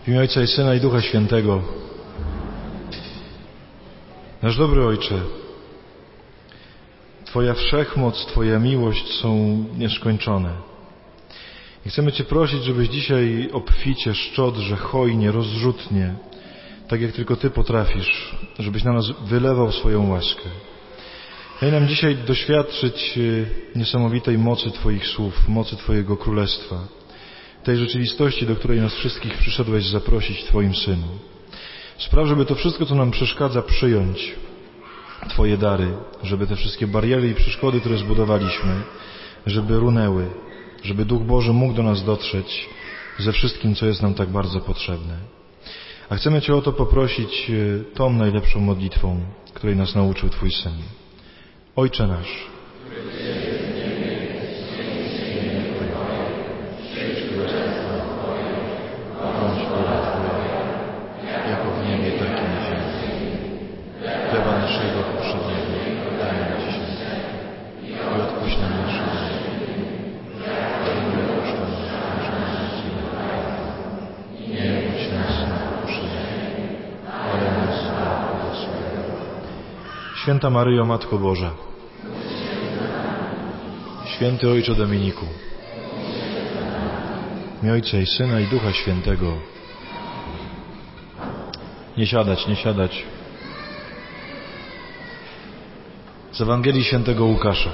W imię Ojca i Syna i Ducha Świętego. Nasz dobry Ojcze, Twoja wszechmoc, Twoja miłość są nieskończone. I chcemy Cię prosić, żebyś dzisiaj obficie, szczodrze, hojnie, rozrzutnie, tak jak tylko Ty potrafisz, żebyś na nas wylewał swoją łaskę. Daj nam dzisiaj doświadczyć niesamowitej mocy Twoich słów, mocy Twojego Królestwa, tej rzeczywistości, do której nas wszystkich przyszedłeś zaprosić Twoim Synu. Spraw, żeby to wszystko, co nam przeszkadza, przyjąć Twoje dary, żeby te wszystkie bariery i przeszkody, które zbudowaliśmy, żeby runęły, żeby Duch Boży mógł do nas dotrzeć ze wszystkim, co jest nam tak bardzo potrzebne. A chcemy Cię o to poprosić tą najlepszą modlitwą, której nas nauczył Twój Syn. Ojcze nasz, bądź wola Twoja, jako w niebie, tak i na ziemi. Chleba naszego powszedniego daj nam dzisiaj i odpuść nam nasze winy, jak my odpuszczamy naszym winowajcom. Nie wódź nas na pokuszenie, ale nas zbaw od złego. Święta Maryjo, Matko Boża, Święty Ojcze Dominiku, w imię Ojca i Syna i Ducha Świętego. Nie siadać, nie siadać. Z Ewangelii Świętego Łukasza.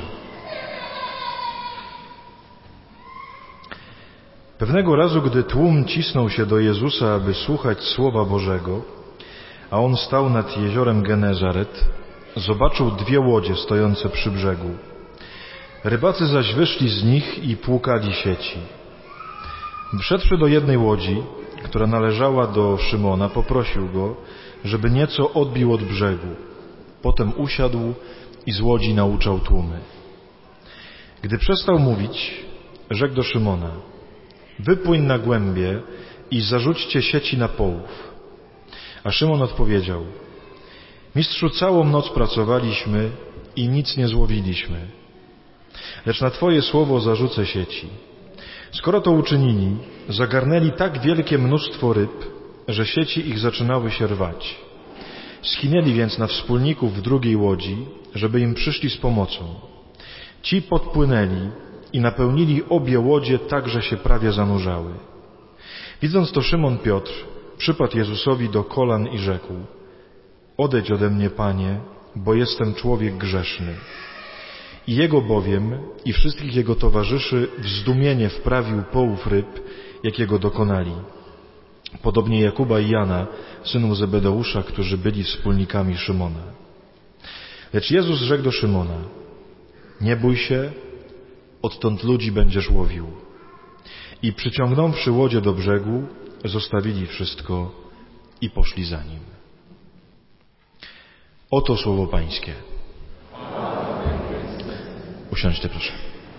Pewnego razu, gdy tłum cisnął się do Jezusa, aby słuchać Słowa Bożego, a On stał nad jeziorem Genezaret, zobaczył dwie łodzie stojące przy brzegu. Rybacy zaś wyszli z nich i płukali sieci. Wszedłszy do jednej łodzi, która należała do Szymona, poprosił go, żeby nieco odbił od brzegu. Potem usiadł i z łodzi nauczał tłumy. Gdy przestał mówić, rzekł do Szymona: wypłyń na głębie i zarzućcie sieci na połów. A Szymon odpowiedział: Mistrzu, całą noc pracowaliśmy i nic nie złowiliśmy. Lecz na Twoje słowo zarzucę sieci. Skoro to uczynili, zagarnęli tak wielkie mnóstwo ryb, że sieci ich zaczynały się rwać. Skinęli więc na wspólników w drugiej łodzi, żeby im przyszli z pomocą. Ci podpłynęli i napełnili obie łodzie tak, że się prawie zanurzały. Widząc to, Szymon Piotr przypadł Jezusowi do kolan i rzekł: odejdź ode mnie, Panie, bo jestem człowiek grzeszny. I jego bowiem i wszystkich jego towarzyszy w zdumienie wprawił połów ryb, jakiego dokonali. Podobnie Jakuba i Jana, synów Zebedeusza, którzy byli wspólnikami Szymona. Lecz Jezus rzekł do Szymona: nie bój się, odtąd ludzi będziesz łowił. I przyciągnąwszy łodzie do brzegu, zostawili wszystko i poszli za nim. Oto słowo Pańskie. Usiądźcie, proszę.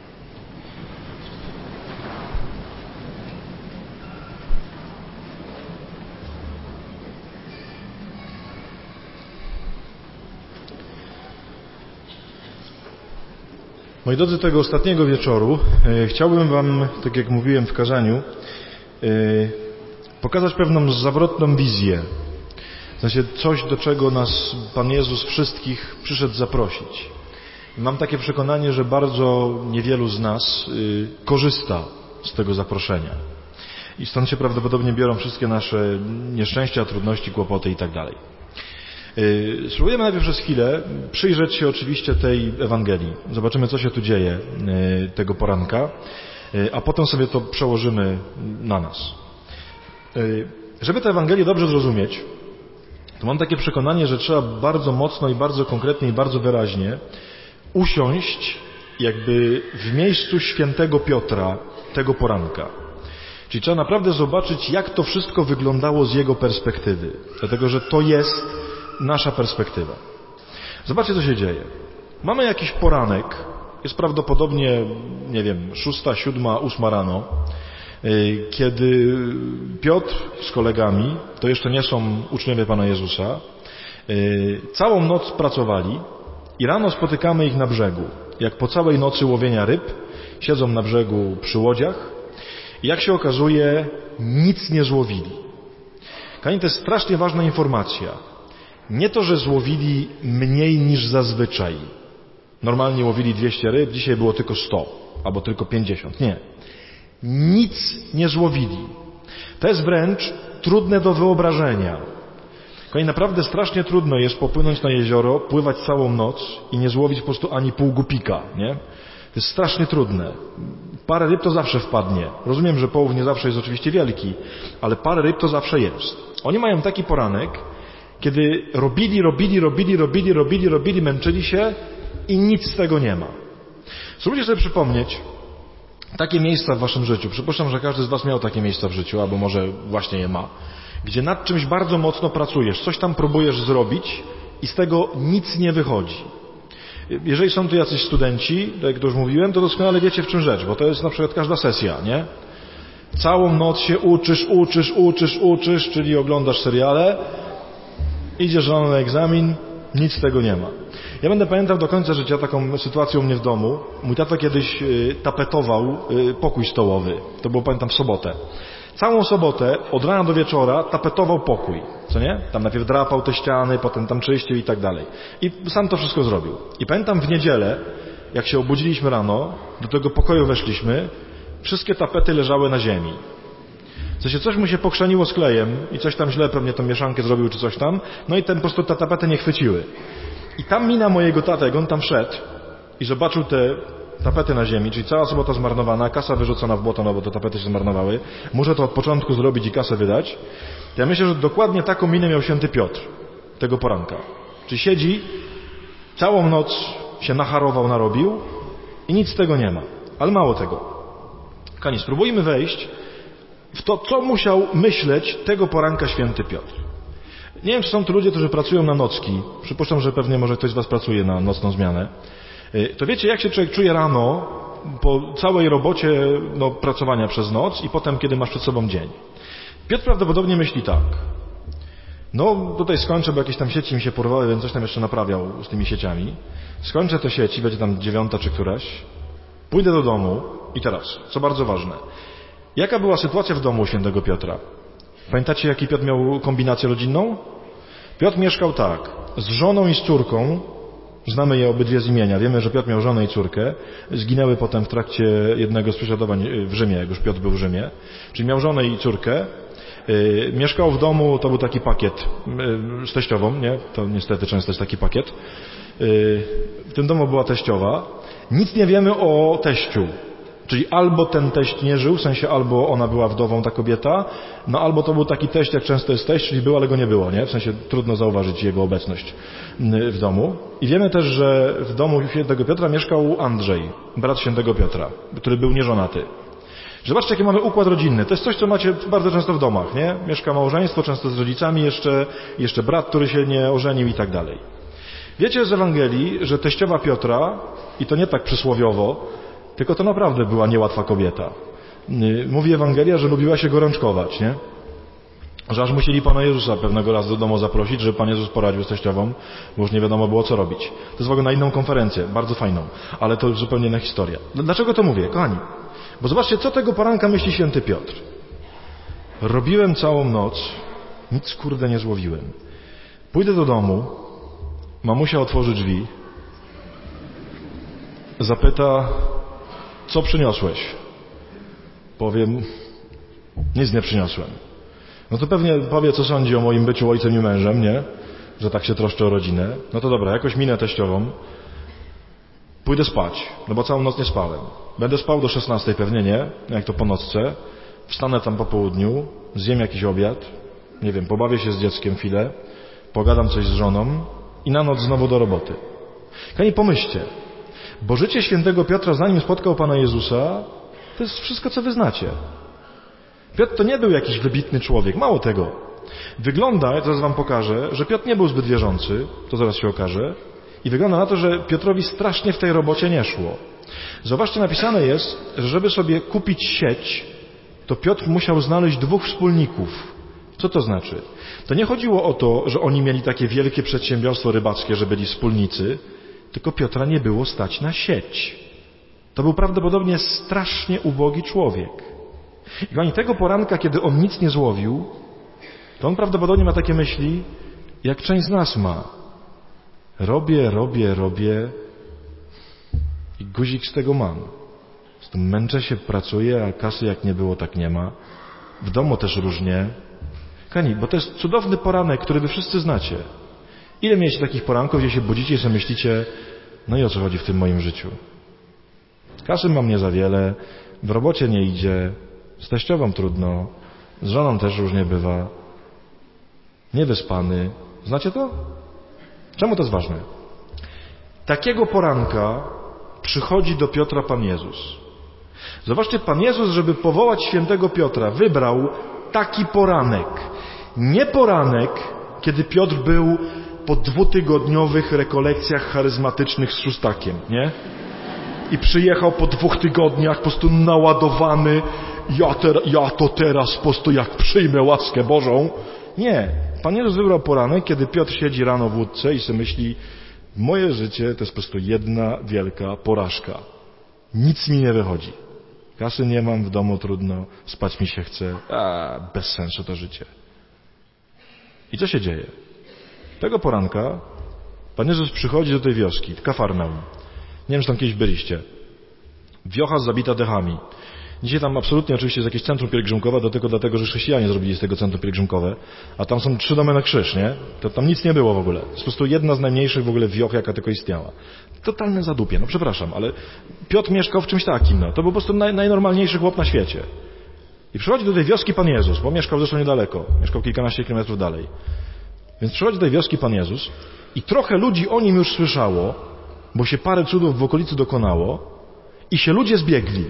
Moi drodzy, tego ostatniego wieczoru chciałbym Wam, tak jak mówiłem w kazaniu, pokazać pewną zawrotną wizję. W sensie coś, do czego nas Pan Jezus wszystkich przyszedł zaprosić. Mam takie przekonanie, że bardzo niewielu z nas korzysta z tego zaproszenia. I stąd się prawdopodobnie biorą wszystkie nasze nieszczęścia, trudności, kłopoty i tak dalej. Spróbujemy najpierw przez chwilę przyjrzeć się oczywiście tej Ewangelii. Zobaczymy, co się tu dzieje tego poranka, a potem sobie to przełożymy na nas. Żeby tę Ewangelię dobrze zrozumieć, to mam takie przekonanie, że trzeba bardzo mocno i bardzo konkretnie i bardzo wyraźnie usiąść jakby w miejscu świętego Piotra tego poranka. Czyli trzeba naprawdę zobaczyć, jak to wszystko wyglądało z jego perspektywy. Dlatego, że to jest nasza perspektywa. Zobaczcie, co się dzieje. Mamy jakiś poranek. Jest prawdopodobnie, nie wiem, 6, 7, 8 rano, kiedy Piotr z kolegami, to jeszcze nie są uczniowie Pana Jezusa, całą noc pracowali i rano spotykamy ich na brzegu. Jak po całej nocy łowienia ryb, siedzą na brzegu przy łodziach i jak się okazuje, nic nie złowili. Kochani, to jest strasznie ważna informacja. Nie to, że złowili mniej niż zazwyczaj. Normalnie łowili 200 ryb, dzisiaj było tylko 100 albo tylko 50. Nie. Nic nie złowili. To jest wręcz trudne do wyobrażenia. Kochani, naprawdę strasznie trudno jest popłynąć na jezioro, pływać całą noc i nie złowić po prostu ani pół głupika, nie? To jest strasznie trudne. Parę ryb to zawsze wpadnie. Rozumiem, że połów nie zawsze jest oczywiście wielki, ale parę ryb to zawsze jest. Oni mają taki poranek, kiedy robili, męczyli się i nic z tego nie ma. Spróbujcie sobie przypomnieć takie miejsca w waszym życiu. Przypuszczam, że każdy z was miał takie miejsca w życiu, albo może właśnie je ma, gdzie nad czymś bardzo mocno pracujesz, coś tam próbujesz zrobić i z tego nic nie wychodzi. Jeżeli są tu jacyś studenci, tak jak już mówiłem, to doskonale wiecie, w czym rzecz, bo to jest na przykład każda sesja, nie? Całą noc się uczysz, czyli oglądasz seriale, idziesz rano na egzamin, nic z tego nie ma. Ja będę pamiętał do końca życia taką sytuację u mnie w domu. Mój tata kiedyś tapetował pokój stołowy. To było, pamiętam, w sobotę. Całą sobotę, od rana do wieczora, tapetował pokój. Co nie? Tam najpierw drapał te ściany, potem tam czyścił i tak dalej. I sam to wszystko zrobił. I pamiętam w niedzielę, jak się obudziliśmy rano, do tego pokoju weszliśmy, wszystkie tapety leżały na ziemi. W sensie coś mu się pokrzeniło z klejem i coś tam źle pewnie tą mieszankę zrobił czy coś tam, no i po prostu te tapety nie chwyciły. I tam mina mojego taty, jak on tam wszedł i zobaczył te tapety na ziemi, czyli cała sobota zmarnowana, kasa wyrzucona w błoto, no bo te tapety się zmarnowały, muszę to od początku zrobić i kasę wydać. Ja myślę, że dokładnie taką minę miał święty Piotr tego poranka. Czyli siedzi, całą noc się nacharował, narobił i nic z tego nie ma. Ale mało tego. Kochani, spróbujmy wejść w to, co musiał myśleć tego poranka święty Piotr. Nie wiem, czy są tu ludzie, którzy pracują na nocki. Przypuszczam, że pewnie może ktoś z was pracuje na nocną zmianę. To wiecie, jak się człowiek czuje rano po całej robocie pracowania przez noc i potem, kiedy masz przed sobą dzień. Piotr prawdopodobnie myśli tak. No, tutaj skończę, bo jakieś tam sieci mi się porwały, więc coś tam jeszcze naprawiał z tymi sieciami. Skończę te sieci, będzie tam 9 czy któraś. Pójdę do domu i teraz, co bardzo ważne. Jaka była sytuacja w domu świętego Piotra? Pamiętacie, jaki Piotr miał kombinację rodzinną? Piotr mieszkał tak, z żoną i z córką. Znamy je obydwie z imienia. Wiemy, że Piotr miał żonę i córkę. Zginęły potem w trakcie jednego z prześladowań w Rzymie, jak już Piotr był w Rzymie. Czyli miał żonę i córkę. Mieszkał w domu, to był taki pakiet z teściową, nie? To niestety często jest taki pakiet. W tym domu była teściowa. Nic nie wiemy o teściu. Czyli albo ten teść nie żył, w sensie albo ona była wdową, ta kobieta, no albo to był taki teść, jak często jest teść, czyli był, ale go nie było, nie? W sensie trudno zauważyć jego obecność w domu. I wiemy też, że w domu świętego Piotra mieszkał Andrzej, brat świętego Piotra, który był nieżonaty. Zobaczcie, jaki mamy układ rodzinny. To jest coś, co macie bardzo często w domach, nie? Mieszka małżeństwo, często z rodzicami, jeszcze brat, który się nie ożenił i tak dalej. Wiecie z Ewangelii, że teściowa Piotra, i to nie tak przysłowiowo, tylko to naprawdę była niełatwa kobieta. Mówi Ewangelia, że lubiła się gorączkować, nie? Że aż musieli Pana Jezusa pewnego razu do domu zaprosić, żeby Pan Jezus poradził z teściową, bo już nie wiadomo było, co robić. To jest w ogóle na inną konferencję, bardzo fajną, ale to już zupełnie inna historia. Dlaczego to mówię, kochani? Bo zobaczcie, co tego poranka myśli święty Piotr. Robiłem całą noc, nic kurde nie złowiłem. Pójdę do domu, mamusia otworzy drzwi, zapyta, co przyniosłeś? Powiem, nic nie przyniosłem. No to pewnie powie, co sądzi o moim byciu ojcem i mężem, nie? Że tak się troszczę o rodzinę. No to dobra, jakoś minę teściową. Pójdę spać, no bo całą noc nie spałem. Będę spał do 16 pewnie, nie? Jak to po nocce. Wstanę tam po południu, zjem jakiś obiad, nie wiem, pobawię się z dzieckiem chwilę, pogadam coś z żoną i na noc znowu do roboty. Kochani, pomyślcie, bo życie świętego Piotra, zanim spotkał Pana Jezusa, to jest wszystko, co wy znacie. Piotr to nie był jakiś wybitny człowiek, mało tego. Wygląda, ja zaraz wam pokażę, że Piotr nie był zbyt wierzący, to zaraz się okaże, i wygląda na to, że Piotrowi strasznie w tej robocie nie szło. Zobaczcie, napisane jest, że żeby sobie kupić sieć, to Piotr musiał znaleźć 2 wspólników. Co to znaczy? To nie chodziło o to, że oni mieli takie wielkie przedsiębiorstwo rybackie, że byli wspólnicy, tylko Piotra nie było stać na sieć. To był prawdopodobnie strasznie ubogi człowiek. I kochani, tego poranka, kiedy on nic nie złowił, to on prawdopodobnie ma takie myśli, jak część z nas ma. Robię i guzik z tego mam. Z tym męczę się, pracuję, a kasy jak nie było, tak nie ma. W domu też różnie. Kochani, bo to jest cudowny poranek, który wy wszyscy znacie. Ile mieliście takich poranków, gdzie się budzicie i sobie myślicie, no i o co chodzi w tym moim życiu? Kasy mam nie za wiele, w robocie nie idzie, z teściową trudno, z żoną też różnie bywa, niewyspany. Znacie to? Czemu to jest ważne? Takiego poranka przychodzi do Piotra Pan Jezus. Zobaczcie, Pan Jezus, żeby powołać świętego Piotra, wybrał taki poranek. Nie poranek, kiedy Piotr był po 2-tygodniowych rekolekcjach charyzmatycznych z szóstakiem, nie? I przyjechał po 2 tygodniach po prostu naładowany, ja to teraz po prostu jak przyjmę łaskę Bożą. Nie. Pan Jezus wybrał poranek, kiedy Piotr siedzi rano w łódce i sobie myśli, moje życie to jest po prostu jedna wielka porażka. Nic mi nie wychodzi. Kasy nie mam, w domu trudno, spać mi się chce. Bez sensu to życie. I co się dzieje? Tego poranka Pan Jezus przychodzi do tej wioski, Kafarnaum. Nie wiem, czy tam kiedyś byliście. Wiocha zabita dechami. Dzisiaj tam absolutnie oczywiście jest jakieś centrum pielgrzymkowe, tylko dlatego, że chrześcijanie zrobili z tego centrum pielgrzymkowe, a tam są 3 domy na krzyż, nie? To tam nic nie było w ogóle. To jest po prostu jedna z najmniejszych w ogóle wioch, jaka tylko istniała. Totalne zadupie, no przepraszam, ale Piotr mieszkał w czymś takim, no. To był po prostu najnormalniejszy chłop na świecie. I przychodzi do tej wioski Pan Jezus, bo mieszkał zresztą niedaleko. Mieszkał kilkanaście kilometrów dalej. Więc przychodzi do tej wioski Pan Jezus i trochę ludzi o nim już słyszało, bo się parę cudów w okolicy dokonało i się ludzie zbiegli.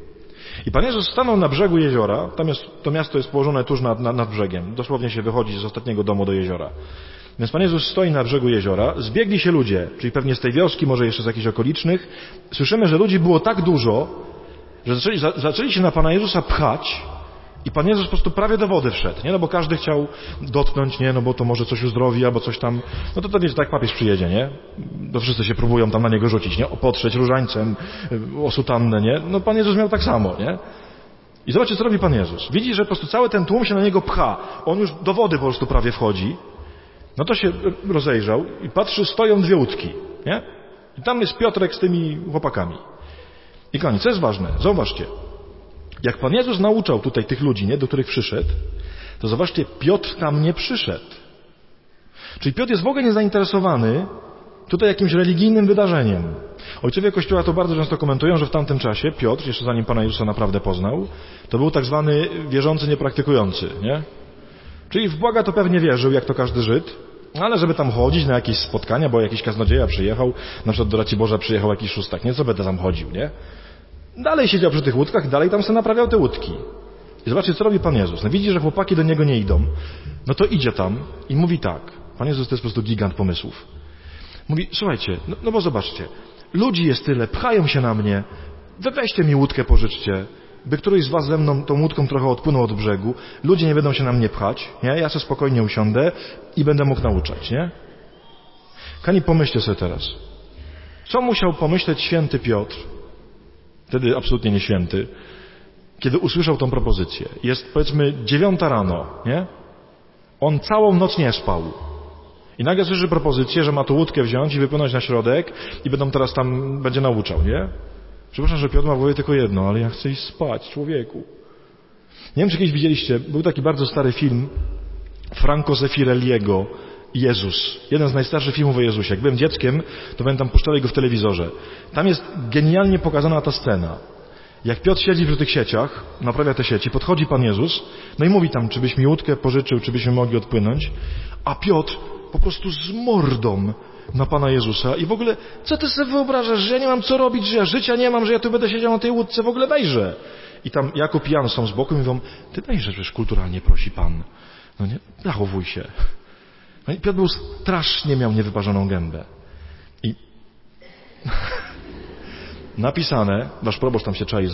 I Pan Jezus stanął na brzegu jeziora, to miasto jest położone tuż nad brzegiem, dosłownie się wychodzi z ostatniego domu do jeziora. Więc Pan Jezus stoi na brzegu jeziora, zbiegli się ludzie, czyli pewnie z tej wioski, może jeszcze z jakichś okolicznych. Słyszymy, że ludzi było tak dużo, że zaczęli się na Pana Jezusa pchać i Pan Jezus po prostu prawie do wody wszedł, nie? No bo każdy chciał dotknąć, nie? No bo to może coś uzdrowi albo coś tam. No to wiecie, tak papież przyjedzie, nie? To wszyscy się próbują tam na niego rzucić, nie? Potrzeć różańcem, o sutannę, nie? No Pan Jezus miał tak samo, nie? I zobaczcie, co robi Pan Jezus. Widzi, że po prostu cały ten tłum się na niego pcha. On już do wody po prostu prawie wchodzi. No to się rozejrzał i patrzy, stoją 2 łódki, nie? I tam jest Piotrek z tymi chłopakami. I koniec, co jest ważne? Zauważcie. Jak Pan Jezus nauczał tutaj tych ludzi, nie, do których przyszedł, to zobaczcie, Piotr tam nie przyszedł. Czyli Piotr jest w ogóle niezainteresowany tutaj jakimś religijnym wydarzeniem. Ojcowie Kościoła to bardzo często komentują, że w tamtym czasie Piotr, jeszcze zanim Pana Jezusa naprawdę poznał, to był tak zwany wierzący niepraktykujący, nie? Czyli w Boga to pewnie wierzył, jak to każdy Żyd, ale żeby tam chodzić na jakieś spotkania, bo jakiś kaznodzieja przyjechał, na przykład do Raciborza przyjechał jakiś szóstak, nie? Co będę tam chodził, nie? Dalej siedział przy tych łódkach, dalej tam sobie naprawiał te łódki. I zobaczcie, co robi Pan Jezus. No widzi, że chłopaki do Niego nie idą. No to idzie tam i mówi tak. Pan Jezus to jest po prostu gigant pomysłów. Mówi, słuchajcie, no bo zobaczcie. Ludzi jest tyle, pchają się na mnie. Weźcie mi łódkę, pożyczcie. By któryś z was ze mną tą łódką trochę odpłynął od brzegu. Ludzie nie będą się na mnie pchać, nie? Ja sobie spokojnie usiądę i będę mógł nauczać, nie? Kani, pomyślcie sobie teraz. Co musiał pomyśleć święty Piotr, wtedy absolutnie nie święty, kiedy usłyszał tą propozycję? Jest, powiedzmy, 9 rano, nie? On całą noc nie spał. I nagle słyszy propozycję, że ma tu łódkę wziąć i wypłynąć na środek i będzie nauczał, nie? Przepraszam, że Piotr ma w głowie tylko jedno, ale ja chcę iść spać, człowieku. Nie wiem, czy kiedyś widzieliście, był taki bardzo stary film Franco Zeffirelliego, Jezus. Jeden z najstarszych filmów o Jezusie. Jak byłem dzieckiem, to pamiętam, puszczali go w telewizorze. Tam jest genialnie pokazana ta scena. Jak Piotr siedzi przy tych sieciach, naprawia te sieci, podchodzi Pan Jezus, no i mówi tam, czy byś mi łódkę pożyczył, czy byśmy mogli odpłynąć. A Piotr po prostu z mordą na Pana Jezusa i w ogóle, co ty sobie wyobrażasz, że ja nie mam co robić, że ja życia nie mam, że ja tu będę siedział na tej łódce, w ogóle dajże. I tam Jakub i Jan są z boku i mówią, ty dajże, przecież kulturalnie prosi Pan. No nie, zachowuj się. No i Piotr był strasznie, miał niewyparzoną gębę. I napisane, wasz proboszcz tam się czai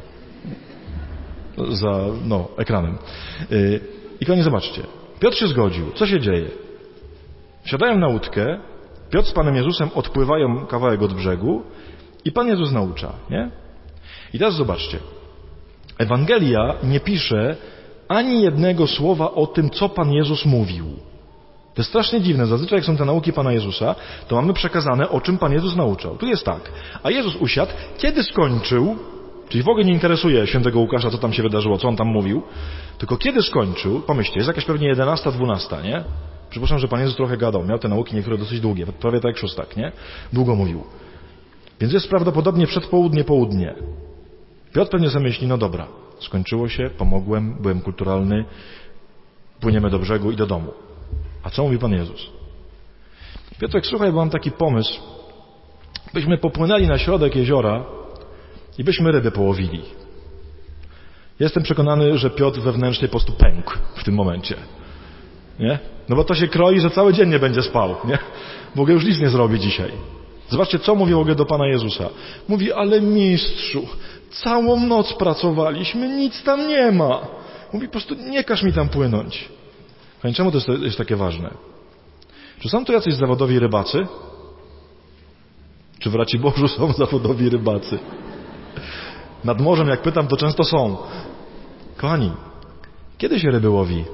za ekranem. I koniec, zobaczcie. Piotr się zgodził. Co się dzieje? Wsiadają na łódkę, Piotr z Panem Jezusem odpływają kawałek od brzegu i Pan Jezus naucza, nie? I teraz zobaczcie. Ewangelia nie pisze, ani jednego słowa o tym, co Pan Jezus mówił. To jest strasznie dziwne. Zazwyczaj jak są te nauki Pana Jezusa, to mamy przekazane, o czym Pan Jezus nauczał. Tu jest tak. A Jezus usiadł, kiedy skończył, czyli w ogóle nie interesuje świętego Łukasza, co tam się wydarzyło, co on tam mówił, tylko kiedy skończył, pomyślcie, jest jakaś pewnie 11, 12, nie? Przypuszczam, że Pan Jezus trochę gadał, miał te nauki niektóre dosyć długie, prawie tak jak szóstak, nie? Długo mówił. Więc jest prawdopodobnie przedpołudnie, południe. Piotr pewnie sobie myśli, no dobra, skończyło się, pomogłem, byłem kulturalny, płyniemy do brzegu i do domu. A co mówi Pan Jezus? Piotrek, słuchaj, bo mam taki pomysł, byśmy popłynęli na środek jeziora i byśmy ryby połowili. Jestem przekonany, że Piotr wewnętrznie po prostu pękł w tym momencie. Nie? No bo to się kroi, że cały dzień nie będzie spał. Nie? W ogóle już nic nie zrobi dzisiaj. Zobaczcie, co mówi w ogóle do Pana Jezusa. Mówi, ale mistrzu, całą noc pracowaliśmy, nic tam nie ma. Mówi, po prostu nie każ mi tam płynąć. Czemu to jest takie ważne? Czy są tu jacyś zawodowi rybacy? Czy w Raciborzu są zawodowi rybacy? Nad morzem, jak pytam, to często są. Kochani, kiedy się ryby łowi?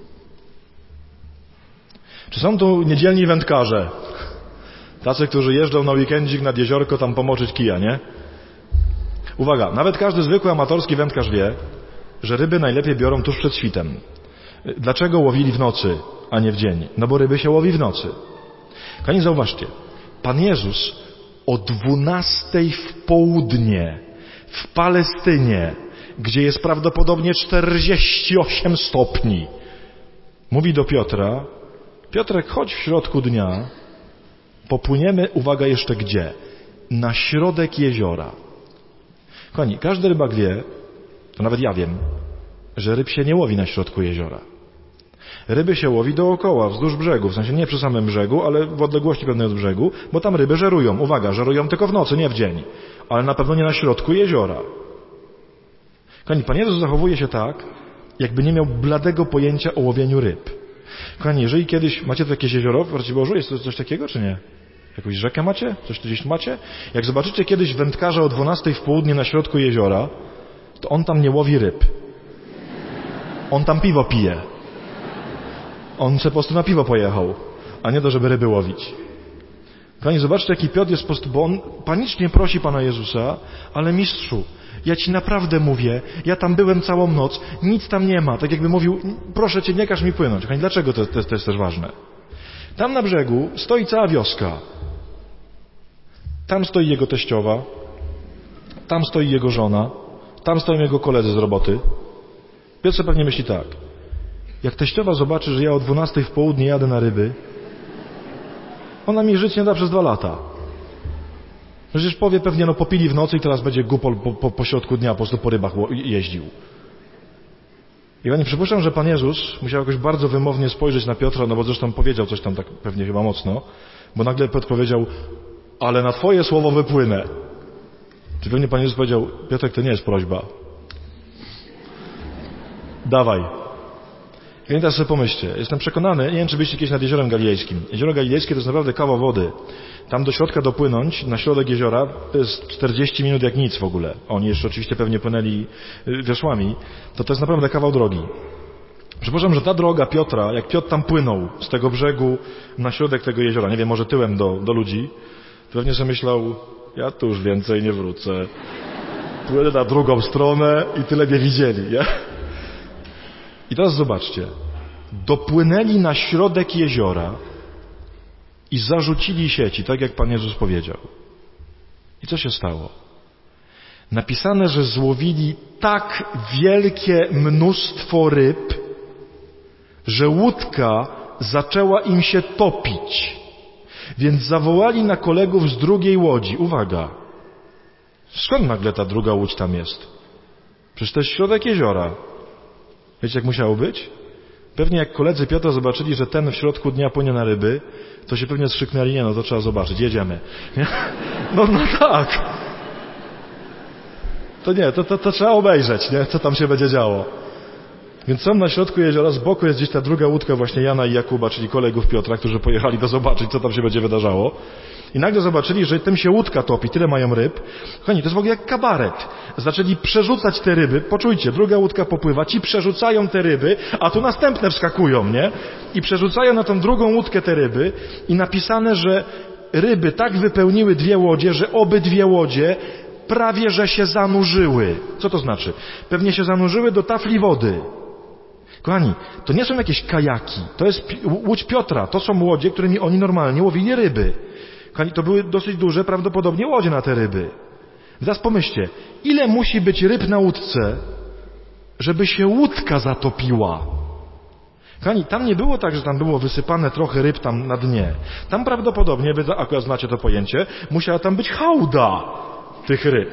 Czy są tu niedzielni wędkarze? Tacy, którzy jeżdżą na weekendzik nad jeziorko tam pomoczyć kija, nie? Uwaga, nawet każdy zwykły amatorski wędkarz wie, że ryby najlepiej biorą tuż przed świtem. Dlaczego łowili w nocy, a nie w dzień? No bo ryby się łowi w nocy. Kochani, zauważcie. Pan Jezus o 12 w południe w Palestynie, gdzie jest prawdopodobnie 48 stopni, mówi do Piotra, Piotrek, chodź w środku dnia, popłyniemy, uwaga, jeszcze gdzie? Na środek jeziora. Kochani, każdy rybak wie, to nawet ja wiem, że ryb się nie łowi na środku jeziora. Ryby się łowi dookoła, wzdłuż brzegu, w sensie nie przy samym brzegu, ale w odległości pewnej od brzegu, bo tam ryby żerują. Uwaga, żerują tylko w nocy, nie w dzień. Ale na pewno nie na środku jeziora. Kochani, Pan Jezus zachowuje się tak, jakby nie miał bladego pojęcia o łowieniu ryb. Kochani, jeżeli kiedyś macie tu jakieś jezioro w Raciborzu, jest to coś takiego, czy nie? Jakąś rzekę macie? Coś tu gdzieś macie? Jak zobaczycie kiedyś wędkarza o 12 w południe na środku jeziora, to on tam nie łowi ryb. On tam piwo pije. On se po prostu na piwo pojechał, a nie to, żeby ryby łowić. Kochani, zobaczcie, jaki Piotr jest po prostu, bo on panicznie prosi Pana Jezusa, ale mistrzu, ja Ci naprawdę mówię, ja tam byłem całą noc, nic tam nie ma. Tak jakby mówił, proszę Cię, nie każ mi płynąć. Kochani, dlaczego to jest też ważne? Tam na brzegu stoi cała wioska. Tam stoi jego teściowa, tam stoi jego żona, tam stoją jego koledzy z roboty. Piotr sobie pewnie myśli tak. Jak teściowa zobaczy, że ja o 12 w południe jadę na ryby, ona mi żyć nie da przez 2 lata. Przecież powie pewnie, no popili w nocy i teraz będzie gupol po środku dnia po prostu po rybach jeździł. I ja nie przypuszczam, że Pan Jezus musiał jakoś bardzo wymownie spojrzeć na Piotra, no bo zresztą powiedział coś tam tak pewnie chyba mocno, bo nagle Piotr powiedział, ale na Twoje słowo wypłynę. Czy pewnie Pan Jezus powiedział, Piotrek, to nie jest prośba. Dawaj. I teraz sobie pomyślcie, jestem przekonany, nie wiem, czy byliście kiedyś nad Jeziorem Galilejskim. Jezioro Galilejskie to jest naprawdę kawał wody. Tam do środka dopłynąć, na środek jeziora, to jest 40 minut jak nic w ogóle. Oni jeszcze oczywiście pewnie płynęli wiosłami. To jest naprawdę kawał drogi. Przypuszczam, że ta droga Piotra, jak Piotr tam płynął z tego brzegu na środek tego jeziora, nie wiem, może tyłem do ludzi, to pewnie sobie myślał, ja tu już więcej nie wrócę. Płynę na drugą stronę i tyle mnie widzieli, nie? I teraz zobaczcie. Dopłynęli na środek jeziora i zarzucili sieci, tak jak Pan Jezus powiedział. I co się stało? Napisane, że złowili tak wielkie mnóstwo ryb, że łódka zaczęła im się topić. Więc zawołali na kolegów z drugiej łodzi. Uwaga! Skąd nagle ta druga łódź tam jest? Przecież to jest środek jeziora. Wiecie, jak musiało być? Pewnie jak koledzy Piotra zobaczyli, że ten w środku dnia płynie na ryby, to się pewnie skrzyknęli, nie no, to trzeba zobaczyć, jedziemy. Nie? No tak. To nie, to trzeba obejrzeć, nie? Co tam się będzie działo. Więc są na środku jeziora, z boku jest gdzieś ta druga łódka właśnie Jana i Jakuba, czyli kolegów Piotra, którzy pojechali to zobaczyć, co tam się będzie wydarzało. I nagle zobaczyli, że tym się łódka topi, tyle mają ryb. Kochani, to jest w ogóle jak kabaret. Zaczęli przerzucać te ryby, poczujcie, druga łódka popływa, ci przerzucają te ryby, a tu następne wskakują, nie? I przerzucają na tą drugą łódkę te ryby i napisane, że ryby tak wypełniły dwie łodzie, że obydwie łodzie prawie że się zanurzyły. Co to znaczy? Pewnie się zanurzyły do tafli wody. Kochani, to nie są jakieś kajaki, to jest łódź Piotra, to są łodzie, którymi oni normalnie łowili ryby. Kochani, to były dosyć duże prawdopodobnie łodzie na te ryby. Zaraz pomyślcie, ile musi być ryb na łódce, żeby się łódka zatopiła? Kochani, tam nie było tak, że tam było wysypane trochę ryb tam na dnie. Tam prawdopodobnie, wy akurat znacie to pojęcie, musiała tam być hałda tych ryb.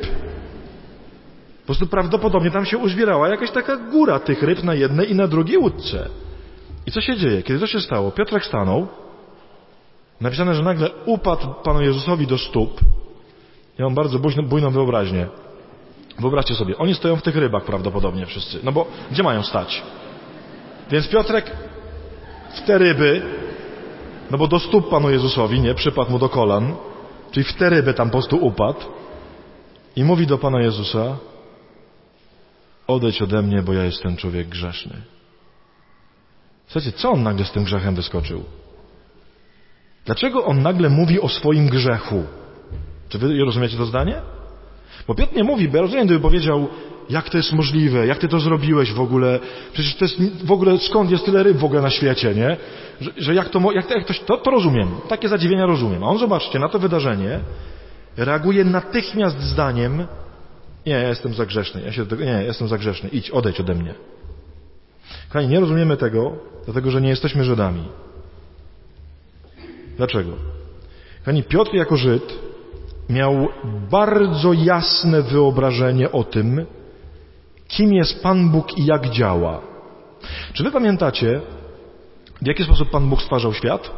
Po prostu prawdopodobnie tam się uzbierała jakaś taka góra tych ryb na jednej i na drugiej łódce. I co się dzieje? Kiedy to się stało? Piotrek stanął. Napisane, że nagle upadł Panu Jezusowi do stóp. Ja mam bardzo bujną wyobraźnię. Wyobraźcie sobie, oni stoją w tych rybach prawdopodobnie wszyscy. No bo gdzie mają stać? Więc Piotrek w te ryby, no bo do stóp Panu Jezusowi, nie? Przypadł mu do kolan. Czyli w te ryby tam po prostu upadł. I mówi do Pana Jezusa: odejdź ode mnie, bo ja jestem człowiek grzeszny. Słuchajcie, co on nagle z tym grzechem wyskoczył? Dlaczego on nagle mówi o swoim grzechu? Czy wy rozumiecie to zdanie? Bo Piotr nie mówi, bo ja rozumiem, gdyby powiedział, jak to jest możliwe, jak ty to zrobiłeś w ogóle, przecież to jest w ogóle, skąd jest tyle ryb w ogóle na świecie, nie? Że jak to rozumiem, takie zadziwienia rozumiem. A on, zobaczcie, na to wydarzenie reaguje natychmiast zdaniem: nie, ja jestem za grzeszny, jestem za grzeszny, idź, odejdź ode mnie. Kochani, nie rozumiemy tego, dlatego że nie jesteśmy Żydami. Dlaczego? Kochani, Piotr jako Żyd miał bardzo jasne wyobrażenie o tym, kim jest Pan Bóg i jak działa. Czy wy pamiętacie, w jaki sposób Pan Bóg stwarzał świat?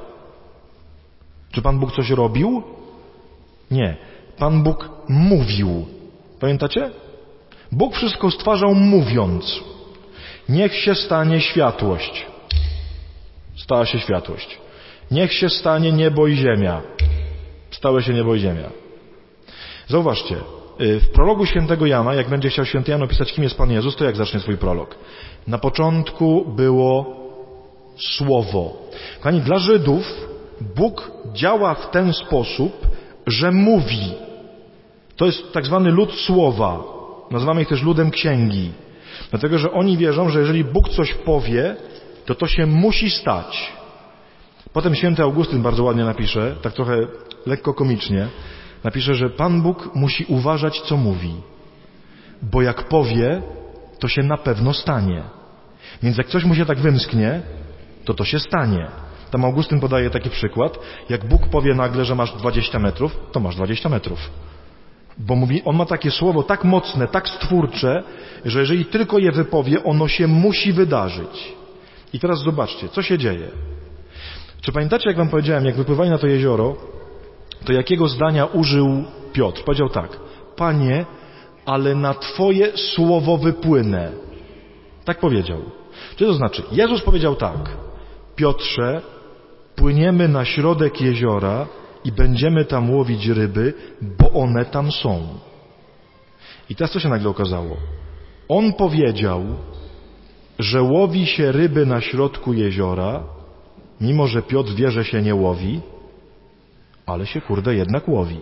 Czy Pan Bóg coś robił? Nie. Pan Bóg mówił. Pamiętacie? Bóg wszystko stwarzał mówiąc: niech się stanie światłość. Stała się światłość. Niech się stanie niebo i ziemia. Stały się niebo i ziemia. Zauważcie, w prologu świętego Jana, jak będzie chciał święty Jan opisać, kim jest Pan Jezus, to jak zacznie swój prolog? Na początku było Słowo. Kochani, dla Żydów Bóg działa w ten sposób, że mówi. To jest tak zwany lud słowa. Nazywamy ich też ludem księgi. Dlatego, że oni wierzą, że jeżeli Bóg coś powie, to się musi stać. Potem święty Augustyn bardzo ładnie napisze, tak trochę lekko komicznie, napisze, że Pan Bóg musi uważać, co mówi. Bo jak powie, to się na pewno stanie. Więc jak coś mu się tak wymsknie, to się stanie. Tam Augustyn podaje taki przykład: jak Bóg powie nagle, że masz 20 metrów, to masz 20 metrów. Bo mówi, on ma takie słowo tak mocne, tak stwórcze, że jeżeli tylko je wypowie, ono się musi wydarzyć. I teraz zobaczcie, co się dzieje. Czy pamiętacie, jak wam powiedziałem, jak wypływali na to jezioro, to jakiego zdania użył Piotr? Powiedział tak: Panie, ale na Twoje słowo wypłynę. Tak powiedział. Czy to znaczy? Jezus powiedział tak: Piotrze, płyniemy na środek jeziora i będziemy tam łowić ryby, bo one tam są. I teraz co się nagle okazało? On powiedział, że łowi się ryby na środku jeziora, mimo że Piotr wie, że się nie łowi, ale się jednak łowi.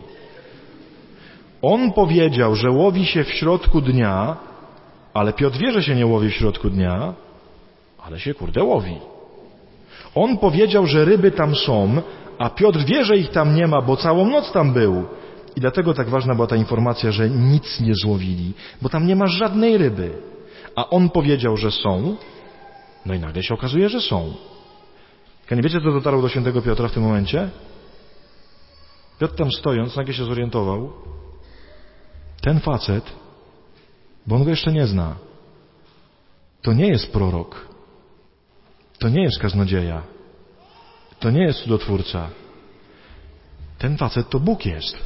On powiedział, że łowi się w środku dnia, ale Piotr wie, że się nie łowi w środku dnia, ale się łowi. On powiedział, że ryby tam są, a Piotr wie, że ich tam nie ma, bo całą noc tam był. I dlatego tak ważna była ta informacja, że nic nie złowili, bo tam nie ma żadnej ryby. A on powiedział, że są, no i nagle się okazuje, że są. Nie wiecie, co dotarło do świętego Piotra w tym momencie? Piotr tam stojąc, nagle się zorientował: ten facet, bo on go jeszcze nie zna, to nie jest prorok, to nie jest kaznodzieja, to nie jest cudotwórca. Ten facet to Bóg jest.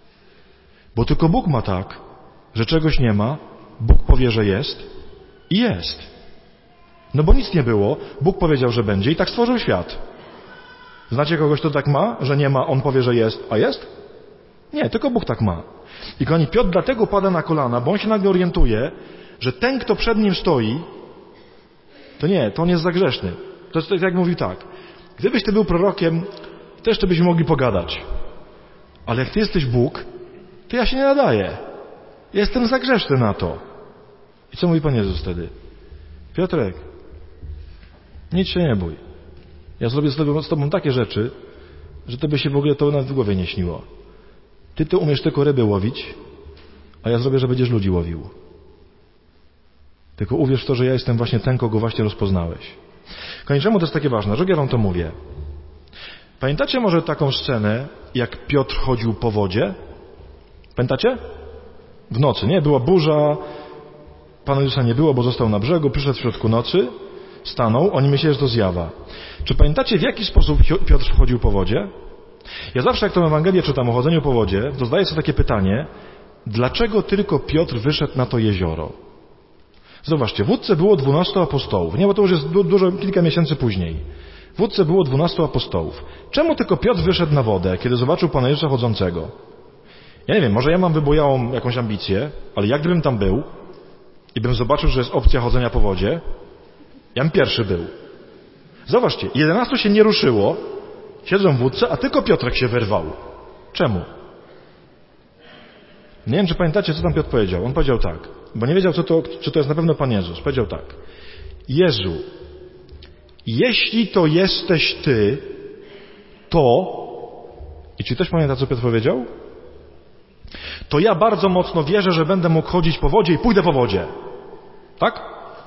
Bo tylko Bóg ma tak, że czegoś nie ma, Bóg powie, że jest i jest. No bo nic nie było, Bóg powiedział, że będzie i tak stworzył świat. Znacie kogoś, kto tak ma, że nie ma, on powie, że jest, a jest? Nie, tylko Bóg tak ma. I kochani, Piotr dlatego pada na kolana, bo on się nagle orientuje, że ten, kto przed nim stoi, to on jest za grzeszny. To jest jak mówi tak. Gdybyś ty był prorokiem, to jeszcze byśmy mogli pogadać. Ale jak ty jesteś Bóg, to ja się nie nadaję. Jestem za grzeszny na to. I co mówi Pan Jezus wtedy? Piotrek, nic się nie bój. Ja zrobię z tobą takie rzeczy, że tobie się w ogóle to nawet w głowie nie śniło. Ty to umiesz tylko ryby łowić, a ja zrobię, że będziesz ludzi łowił. Tylko uwierz w to, że ja jestem właśnie ten, kogo właśnie rozpoznałeś. Czemu to jest takie ważne? Że ja wam to mówię. Pamiętacie może taką scenę, jak Piotr chodził po wodzie? Pamiętacie? W nocy, nie? Była burza, Pana Jezusa nie było, bo został na brzegu, przyszedł w środku nocy, stanął, oni myśleli, że to zjawa. Czy pamiętacie, w jaki sposób Piotr wchodził po wodzie? Ja zawsze, jak tę Ewangelię czytam o chodzeniu po wodzie, to zadaję sobie takie pytanie, dlaczego tylko Piotr wyszedł na to jezioro? Zobaczcie, w Łódce było 12 apostołów. Nie, bo to już jest kilka miesięcy później. W Łódce było 12 apostołów. Czemu tylko Piotr wyszedł na wodę, kiedy zobaczył Pana Jezusa chodzącego? Ja nie wiem, może ja mam wybujałą jakąś ambicję, ale jak gdybym tam był i bym zobaczył, że jest opcja chodzenia po wodzie, ja bym pierwszy był. Zobaczcie, 11 się nie ruszyło, siedzą w łódce, a tylko Piotrek się wyrwał. Czemu? Nie wiem, czy pamiętacie, co tam Piotr powiedział. On powiedział tak, bo nie wiedział, czy to jest na pewno Pan Jezus. Powiedział tak. Jezu, jeśli to jesteś Ty, to... I czy ktoś pamięta, co Piotr powiedział? To ja bardzo mocno wierzę, że będę mógł chodzić po wodzie i pójdę po wodzie. Tak?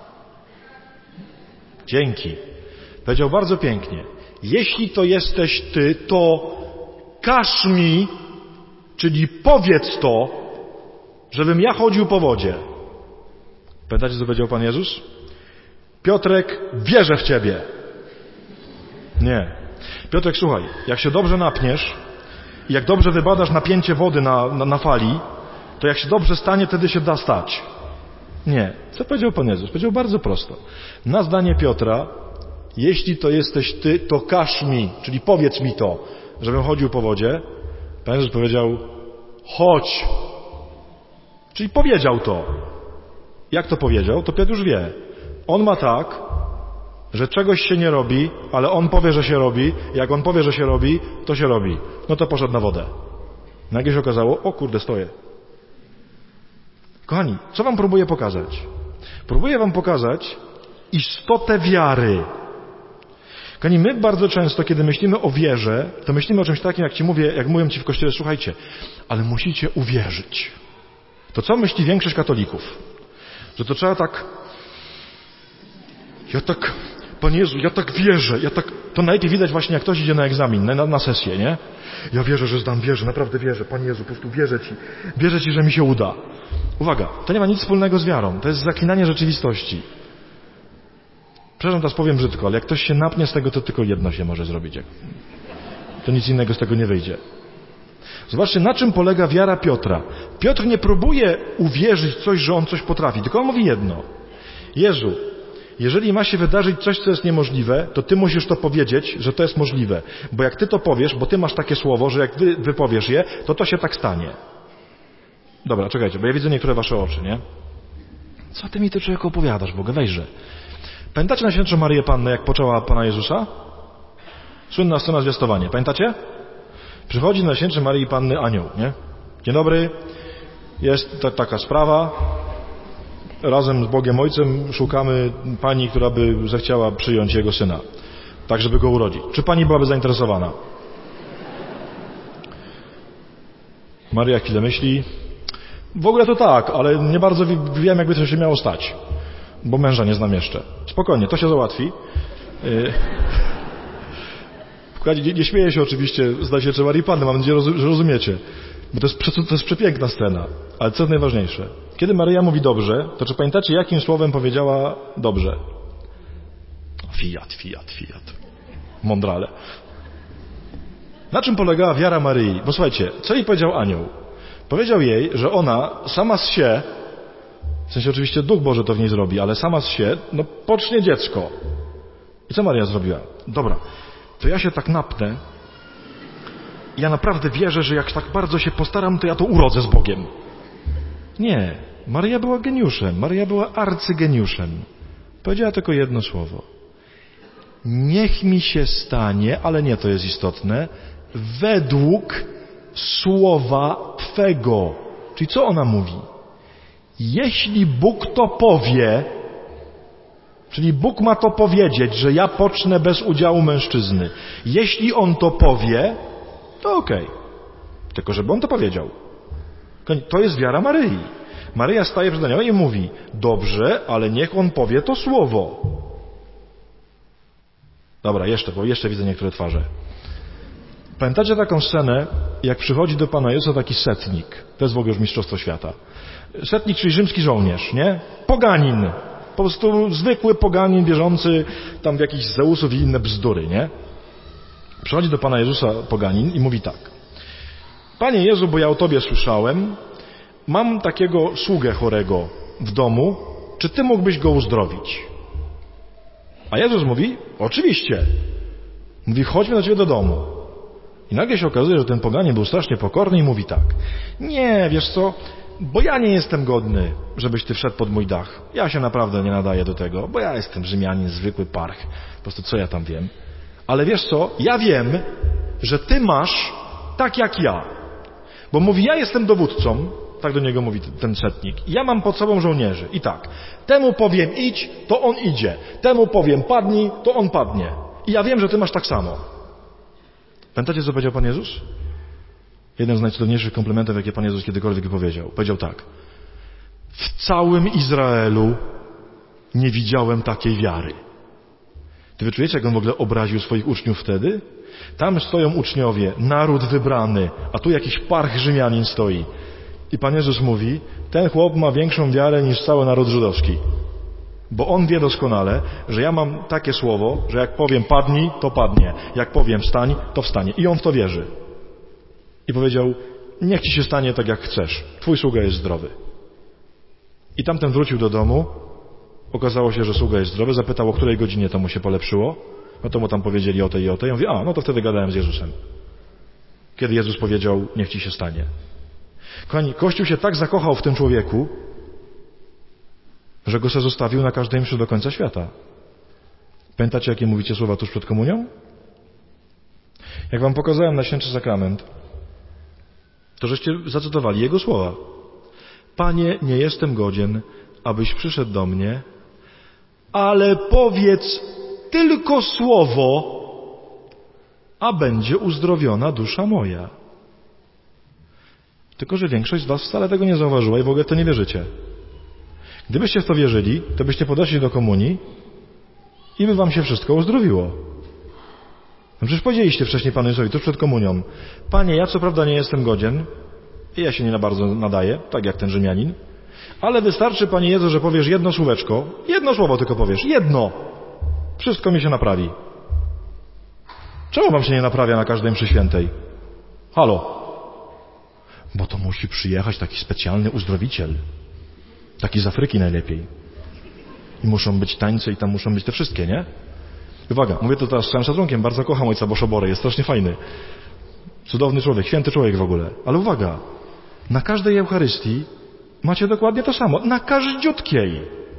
Dzięki. Powiedział bardzo pięknie. Jeśli to jesteś Ty, to każ mi, czyli powiedz to, żebym ja chodził po wodzie. Pamiętacie, co powiedział Pan Jezus? Piotrek, wierzę w Ciebie. Nie. Piotrek, słuchaj, jak się dobrze napniesz i jak dobrze wybadasz napięcie wody na fali, to jak się dobrze stanie, wtedy się da stać. Nie. Co powiedział Pan Jezus? Powiedział bardzo prosto. Na zdanie Piotra, jeśli to jesteś Ty, to każ mi, czyli powiedz mi to, żebym chodził po wodzie. Pan Jezus powiedział, chodź. Czyli powiedział to. Jak to powiedział? To Piotr już wie. On ma tak, że czegoś się nie robi, ale on powie, że się robi. Jak on powie, że się robi, to się robi. No to poszedł na wodę. Nagle się okazało, o kurde, stoję. Kochani, co wam próbuję pokazać? Próbuję wam pokazać istotę wiary. Kochani, my bardzo często, kiedy myślimy o wierze, to myślimy o czymś takim, jak mówią ci w kościele, słuchajcie, ale musicie uwierzyć. To co myśli większość katolików? Że to trzeba tak, Panie Jezu, ja tak wierzę, to najlepiej widać właśnie, jak ktoś idzie na egzamin, na sesję, nie? Ja wierzę, że zdam, wierzę, naprawdę wierzę, Panie Jezu, po prostu wierzę Ci, że mi się uda. Uwaga, to nie ma nic wspólnego z wiarą, to jest zaklinanie rzeczywistości. Przepraszam, teraz powiem brzydko, ale jak ktoś się napnie z tego, to tylko jedno się może zrobić. To nic innego z tego nie wyjdzie. Zobaczcie, na czym polega wiara Piotra. Piotr nie próbuje uwierzyć coś, że on coś potrafi, tylko on mówi jedno. Jezu, jeżeli ma się wydarzyć coś, co jest niemożliwe, to Ty musisz to powiedzieć, że to jest możliwe. Bo jak Ty to powiesz, bo Ty masz takie słowo, że jak Ty wypowiesz je, to się tak stanie. Dobra, czekajcie, bo ja widzę niektóre Wasze oczy, nie? Co Ty mi tu, człowieku, opowiadasz, Boga, weźże. Pamiętacie Najświętszą Marię Pannę, jak poczęła Pana Jezusa? Słynna scena zwiastowania. Pamiętacie? Przychodzi do Najświętszej Maryi Panny anioł, nie? Dzień dobry, jest taka sprawa. Razem z Bogiem Ojcem szukamy pani, która by zechciała przyjąć Jego syna, tak żeby go urodzić. Czy pani byłaby zainteresowana? Maria chwilę myśli. W ogóle to tak, ale nie bardzo wiem, jakby to się miało stać, bo męża nie znam jeszcze. Spokojnie, to się załatwi. Nie śmieję się oczywiście z Najświętszej Marii Panny, mam nadzieję, że rozumiecie. Bo to jest przepiękna scena. Ale co jest najważniejsze? Kiedy Maryja mówi dobrze, to czy pamiętacie, jakim słowem powiedziała dobrze? Fiat. Mądrale. Na czym polegała wiara Maryi? Bo słuchajcie, co jej powiedział anioł? Powiedział jej, że ona sama z się, w sensie oczywiście Duch Boży to w niej zrobi, ale sama z się, pocznie dziecko. I co Maryja zrobiła? Dobra. to ja się tak napnę. Ja naprawdę wierzę, że jak tak bardzo się postaram, to ja to urodzę z Bogiem. Nie. Maryja była geniuszem. Maryja była arcygeniuszem. Powiedziała tylko jedno słowo. Niech mi się stanie, ale nie to jest istotne, według słowa Twego. Czyli co ona mówi? Jeśli Bóg to powie, czyli Bóg ma to powiedzieć, że ja pocznę bez udziału mężczyzny. Jeśli On to powie, to okej. Tylko żeby On to powiedział. To jest wiara Maryi. Maryja staje przed aniołem i mówi, dobrze, ale niech On powie to słowo. Dobra, bo jeszcze widzę niektóre twarze. Pamiętacie taką scenę, jak przychodzi do Pana Jezusa taki setnik. To jest w ogóle już mistrzostwo świata. Setnik, czyli rzymski żołnierz, nie? Poganin. Po prostu zwykły poganin wierzący tam w jakichś Zeusów i inne bzdury, nie? Przychodzi do Pana Jezusa poganin i mówi tak. Panie Jezu, bo ja o Tobie słyszałem, mam takiego sługę chorego w domu, czy Ty mógłbyś go uzdrowić? A Jezus mówi, oczywiście. Mówi, chodźmy do Ciebie do domu. I nagle się okazuje, że ten poganin był strasznie pokorny i mówi tak. Nie, wiesz co, bo ja nie jestem godny, żebyś Ty wszedł pod mój dach. Ja się naprawdę nie nadaję do tego, bo ja jestem Rzymianin, zwykły parch. Po prostu co ja tam wiem. Ale wiesz co, ja wiem, że Ty masz tak jak ja. Bo mówi, ja jestem dowódcą, tak do niego mówi ten setnik. I ja mam pod sobą żołnierzy. I tak, temu powiem idź, to on idzie. Temu powiem padnij, to on padnie. I ja wiem, że Ty masz tak samo. Pamiętacie, co powiedział Pan Jezus? Jeden z najcudowniejszych komplementów, jakie Pan Jezus kiedykolwiek powiedział. Powiedział tak. W całym Izraelu nie widziałem takiej wiary. Ty wyczujecie, jak On w ogóle obraził swoich uczniów wtedy? Tam stoją uczniowie, naród wybrany, a tu jakiś parch Rzymianin stoi. I Pan Jezus mówi, ten chłop ma większą wiarę niż cały naród żydowski. Bo on wie doskonale, że ja mam takie słowo, że jak powiem padnij, to padnie. Jak powiem wstań, to wstanie. I on w to wierzy. I powiedział, niech ci się stanie tak jak chcesz. Twój sługa jest zdrowy. I tamten wrócił do domu. Okazało się, że sługa jest zdrowy. Zapytał, o której godzinie to mu się polepszyło. No to mu tam powiedzieli o tej i o tej. I on mówi, no to wtedy gadałem z Jezusem. Kiedy Jezus powiedział, niech ci się stanie. Kochani, Kościół się tak zakochał w tym człowieku, że go se zostawił na każdej mszy do końca świata. Pamiętacie, jakie mówicie słowa tuż przed komunią? Jak wam pokazałem na Święty Sakrament, to żeście zacytowali jego słowa. Panie, nie jestem godzien, abyś przyszedł do mnie, ale powiedz tylko słowo, a będzie uzdrowiona dusza moja. Tylko że większość z was wcale tego nie zauważyła i w ogóle to nie wierzycie. Gdybyście w to wierzyli, to byście podeszli do komunii i by wam się wszystko uzdrowiło. No przecież powiedzieliście wcześniej Panu Jezusowi, tuż przed komunią. Panie, ja co prawda nie jestem godzien i ja się nie bardzo nadaję, tak jak ten Rzymianin, ale wystarczy, Panie Jezu, że powiesz jedno słóweczko, jedno słowo tylko powiesz, jedno. Wszystko mi się naprawi. Czemu wam się nie naprawia na każdej mszy świętej? Halo? Bo to musi przyjechać taki specjalny uzdrowiciel. Taki z Afryki najlepiej. I muszą być tańce i tam muszą być te wszystkie, nie? Uwaga, mówię to teraz z całym szacunkiem, bardzo kocham ojca Boszobory, jest strasznie fajny. Cudowny człowiek, święty człowiek w ogóle. Ale uwaga, na każdej Eucharystii macie dokładnie to samo. Na każdziutkiej.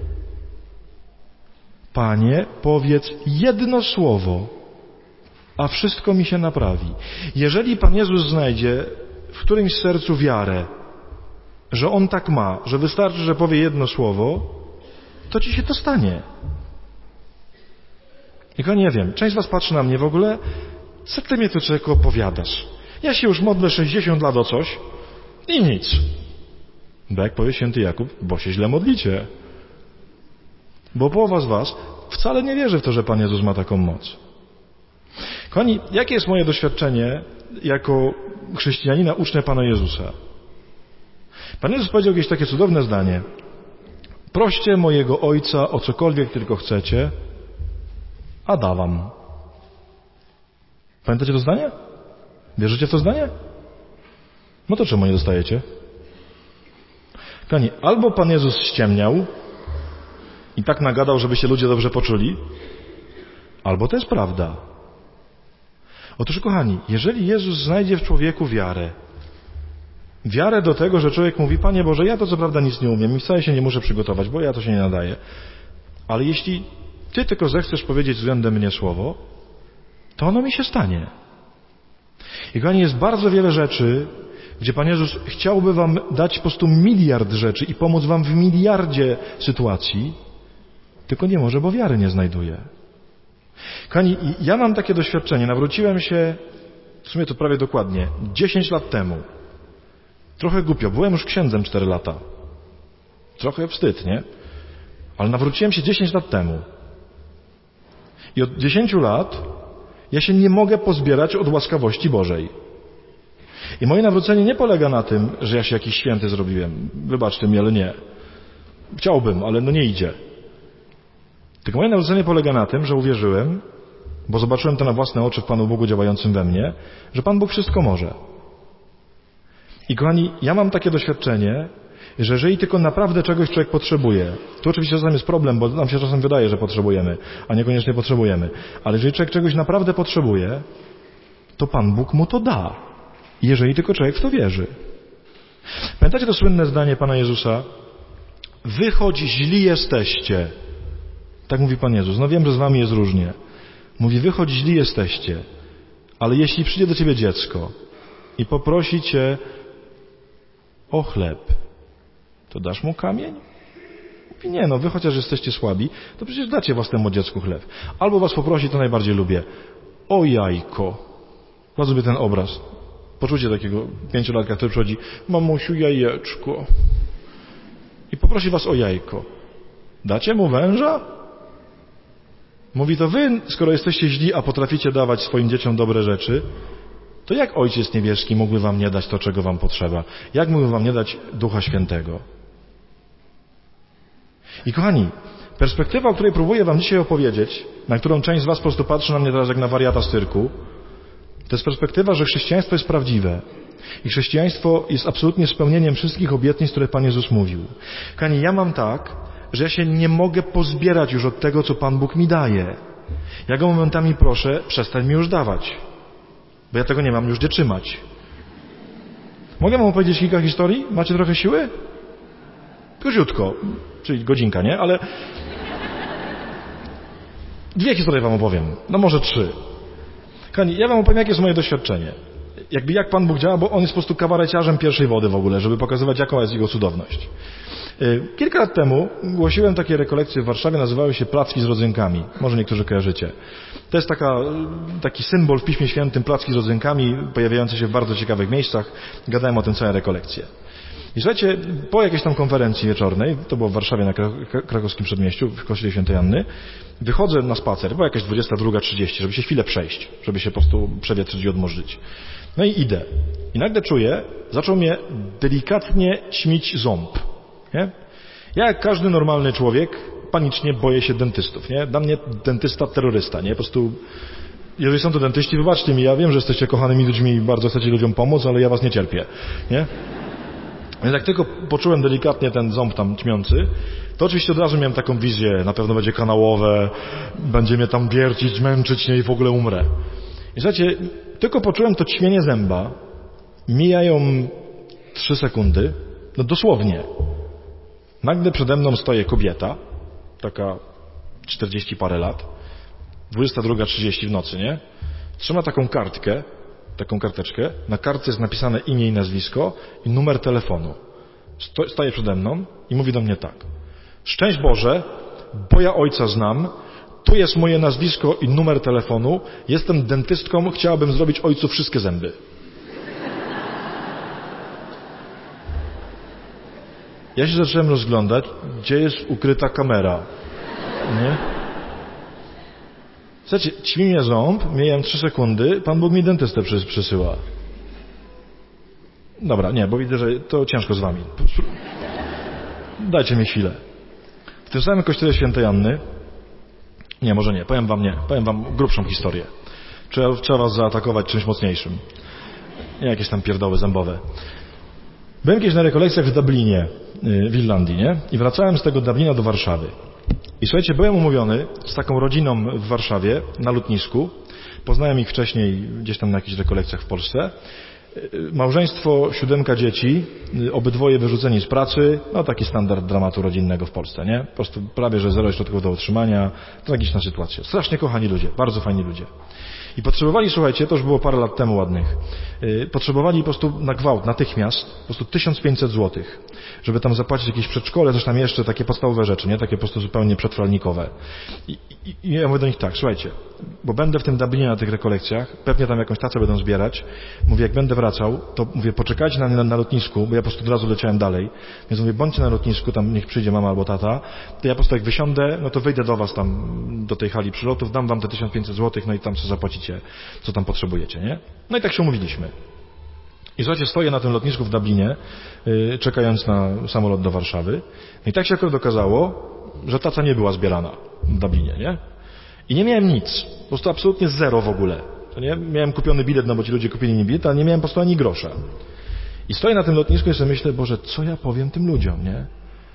Panie, powiedz jedno słowo, a wszystko mi się naprawi. Jeżeli Pan Jezus znajdzie w którymś sercu wiarę, że On tak ma, że wystarczy, że powie jedno słowo, to ci się to stanie. Tylko nie wiem, część z was patrzy na mnie w ogóle, co ty mnie tu człowieku opowiadasz? Ja się już modlę 60 lat o coś i nic. Bo jak powie święty Jakub, bo się źle modlicie. Bo połowa z was wcale nie wierzy w to, że Pan Jezus ma taką moc. Kochani, jakie jest moje doświadczenie jako chrześcijanina, ucznia Pana Jezusa? Pan Jezus powiedział jakieś takie cudowne zdanie. Proście mojego Ojca o cokolwiek tylko chcecie, a da wam. Pamiętacie to zdanie? Wierzycie w to zdanie? No to czemu nie dostajecie? Kochani, albo Pan Jezus ściemniał i tak nagadał, żeby się ludzie dobrze poczuli, albo to jest prawda. Otóż, kochani, jeżeli Jezus znajdzie w człowieku wiarę do tego, że człowiek mówi, Panie Boże, ja to co prawda nic nie umiem i wcale się nie muszę przygotować, bo ja to się nie nadaję, ale jeśli Ty tylko zechcesz powiedzieć względem mnie słowo, to ono mi się stanie. I kochani, jest bardzo wiele rzeczy, gdzie Pan Jezus chciałby wam dać po prostu miliard rzeczy i pomóc wam w miliardzie sytuacji, tylko nie może, bo wiary nie znajduje. Kochani, ja mam takie doświadczenie. Nawróciłem się, w sumie to prawie dokładnie, 10 lat temu. Trochę głupio. Byłem już księdzem 4 lata. Trochę wstyd, nie? Ale nawróciłem się 10 lat temu. I od 10 lat ja się nie mogę pozbierać od łaskawości Bożej. I moje nawrócenie nie polega na tym, że ja się jakiś święty zrobiłem. Wybaczcie mi, ale nie. Chciałbym, ale no nie idzie. Tylko moje nawrócenie polega na tym, że uwierzyłem, bo zobaczyłem to na własne oczy w Panu Bogu działającym we mnie, że Pan Bóg wszystko może. I kochani, ja mam takie doświadczenie, że jeżeli tylko naprawdę czegoś człowiek potrzebuje, tu oczywiście czasem jest problem, bo nam się czasem wydaje, że potrzebujemy, a niekoniecznie potrzebujemy, ale jeżeli człowiek czegoś naprawdę potrzebuje, to Pan Bóg mu to da. Jeżeli tylko człowiek w to wierzy. Pamiętacie to słynne zdanie Pana Jezusa? Wy choć źli jesteście. Tak mówi Pan Jezus. No wiem, że z wami jest różnie. Mówi, wy choć źli jesteście, ale jeśli przyjdzie do ciebie dziecko i poprosi cię o chleb, to dasz mu kamień? Mówi, nie, no wy chociaż jesteście słabi, to przecież dacie własnemu dziecku chleb. Albo was poprosi, to najbardziej lubię, o jajko. Bardzo lubię ten obraz. Poczucie takiego 5-latka, który przychodzi, mamusiu, jajeczko. I poprosi was o jajko. Dacie mu węża? Mówi, to wy, skoro jesteście źli, a potraficie dawać swoim dzieciom dobre rzeczy, to jak Ojciec Niebieski mógłby wam nie dać to, czego wam potrzeba? Jak mógłby wam nie dać Ducha Świętego? I kochani, perspektywa, o której próbuję wam dzisiaj opowiedzieć, na którą część z was po prostu patrzy na mnie teraz jak na wariata z cyrku, to jest perspektywa, że chrześcijaństwo jest prawdziwe. I chrześcijaństwo jest absolutnie spełnieniem wszystkich obietnic, które Pan Jezus mówił. Kochani, ja mam tak, że ja się nie mogę pozbierać już od tego, co Pan Bóg mi daje. Ja Go momentami proszę, przestań mi już dawać. Bo ja tego nie mam już gdzie trzymać. Mogę wam opowiedzieć kilka historii? Macie trochę siły? Króciutko. Czyli godzinka, nie? Ale 2 historie wam opowiem. No może 3. Kochani, ja wam opowiem, jakie jest moje doświadczenie. Jak Pan Bóg działa, bo On jest po prostu kabareciarzem pierwszej wody w ogóle, żeby pokazywać, jaka jest Jego cudowność. Kilka lat temu głosiłem takie rekolekcje w Warszawie, nazywały się placki z rodzynkami. Może niektórzy kojarzycie. To jest taki symbol w Piśmie Świętym, placki z rodzynkami, pojawiające się w bardzo ciekawych miejscach. Gadałem o tym całe rekolekcje. I słuchajcie, po jakiejś tam konferencji wieczornej, to było w Warszawie na Krakowskim Przedmieściu, w kościele Świętej Anny, wychodzę na spacer, była jakaś 22:30, żeby się chwilę przejść, żeby się po prostu przewietrzyć i odmorzyć. No i idę. I nagle czuję, zaczął mnie delikatnie ćmić ząb. Nie? Ja jak każdy normalny człowiek panicznie boję się dentystów. Nie? Dla mnie dentysta terrorysta. Nie? Po prostu, jeżeli są to dentyści, wybaczcie mi, ja wiem, że jesteście kochanymi ludźmi i bardzo chcecie ludziom pomóc, ale ja was nie cierpię. Nie? Więc jak tylko poczułem delikatnie ten ząb tam ćmiący, to oczywiście od razu miałem taką wizję, na pewno będzie kanałowe, będzie mnie tam wiercić, męczyć, nie, i w ogóle umrę. I słuchajcie, tylko poczułem to ćmienie zęba, mijają 3 sekundy, no dosłownie. Nagle przede mną stoi kobieta, taka 40 parę lat, 22:30 w nocy, nie? Trzyma taką kartkę, taką karteczkę, na kartce jest napisane imię i nazwisko i numer telefonu. Staje przede mną i mówi do mnie tak. Szczęść Boże, bo ja Ojca znam, tu jest moje nazwisko i numer telefonu, jestem dentystką, chciałabym zrobić Ojcu wszystkie zęby. Ja się zacząłem rozglądać, gdzie jest ukryta kamera. Nie? Słuchajcie, ćmi mnie ząb, mijałem 3 sekundy, Pan Bóg mi dentystę przysyła. Dobra, nie, bo widzę, że to ciężko z wami. Dajcie mi chwilę. W tym samym kościele Świętej Anny, nie, może nie, powiem wam grubszą historię. Trzeba was zaatakować czymś mocniejszym. Nie jakieś tam pierdoły zębowe. Byłem kiedyś na rekolekcjach w Dublinie, w Irlandii, nie? I wracałem z tego Dublina do Warszawy. I słuchajcie, byłem umówiony z taką rodziną w Warszawie na lotnisku Poznałem ich wcześniej gdzieś tam na jakichś rekolekcjach w Polsce. Małżeństwo, 7 dzieci, obydwoje wyrzuceni z pracy, no taki standard dramatu rodzinnego w Polsce, nie? Po prostu prawie, że zero środków do utrzymania, tragiczna sytuacja. Strasznie kochani ludzie, bardzo fajni ludzie. I potrzebowali, słuchajcie, to już było parę lat temu ładnych, potrzebowali po prostu na gwałt, natychmiast, po prostu 1500 zł, żeby tam zapłacić jakieś przedszkole, coś tam jeszcze, takie podstawowe rzeczy, nie? Takie po prostu zupełnie przedszkolnikowe. I ja mówię do nich tak, słuchajcie, bo będę w tym Dublinie na tych rekolekcjach, pewnie tam jakąś tacę będą zbierać, mówię, jak będę wracał, to mówię, poczekajcie na mnie na lotnisku, bo ja po prostu od razu leciałem dalej, więc mówię, bądźcie na lotnisku, tam niech przyjdzie mama albo tata, to ja po prostu jak wysiądę, no to wyjdę do was tam, do tej hali przylotów, dam wam te 1500 zł, no i tam co zapłacicie, co tam potrzebujecie, nie? No i tak się umówiliśmy. I słuchajcie, stoję na tym lotnisku w Dublinie, czekając na samolot do Warszawy. No i tak się akurat okazało, że taca nie była zbierana w Dublinie, nie? I nie miałem nic. Po prostu absolutnie zero w ogóle. To nie? Miałem kupiony bilet, no bo ci ludzie kupili mi bilet, ale nie miałem po prostu ani grosza. I stoję na tym lotnisku i sobie myślę, Boże, co ja powiem tym ludziom, nie?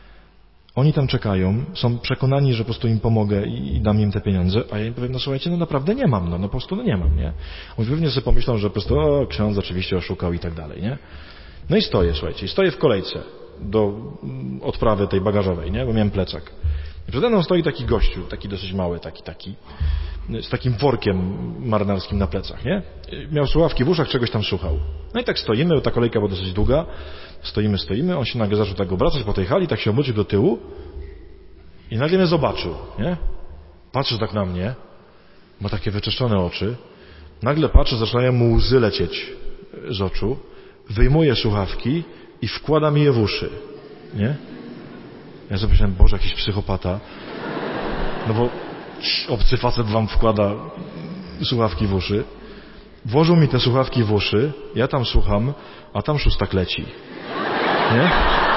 Oni tam czekają, są przekonani, że po prostu im pomogę i dam im te pieniądze, a ja im powiem, no słuchajcie, no naprawdę nie mam, no po prostu no nie mam, nie? Oni pewnie sobie pomyślą, że po prostu, o, ksiądz oczywiście oszukał i tak dalej, nie? No i stoję, słuchajcie, i stoję w kolejce do odprawy tej bagażowej, nie? Bo miałem plecak. I przede mną stoi taki gościu, taki dosyć mały, taki, z takim workiem marynarskim na plecach, nie? Miał słuchawki w uszach, czegoś tam słuchał. No i tak stoimy, bo ta kolejka była dosyć długa. Stoimy, on się nagle zaczął tak obracać po tej hali, tak się obrócił do tyłu i nagle mnie zobaczył, nie? Patrzy tak na mnie, ma takie wyczyszczone oczy. Nagle patrzy, zaczynają mu łzy lecieć z oczu, wyjmuje słuchawki i wkłada mi je w uszy, nie? Ja sobie myślałem, Boże, jakiś psychopata. No bo obcy facet wam wkłada słuchawki w uszy. Włożył mi te słuchawki w uszy, ja tam słucham, a tam szóstak leci. Nie?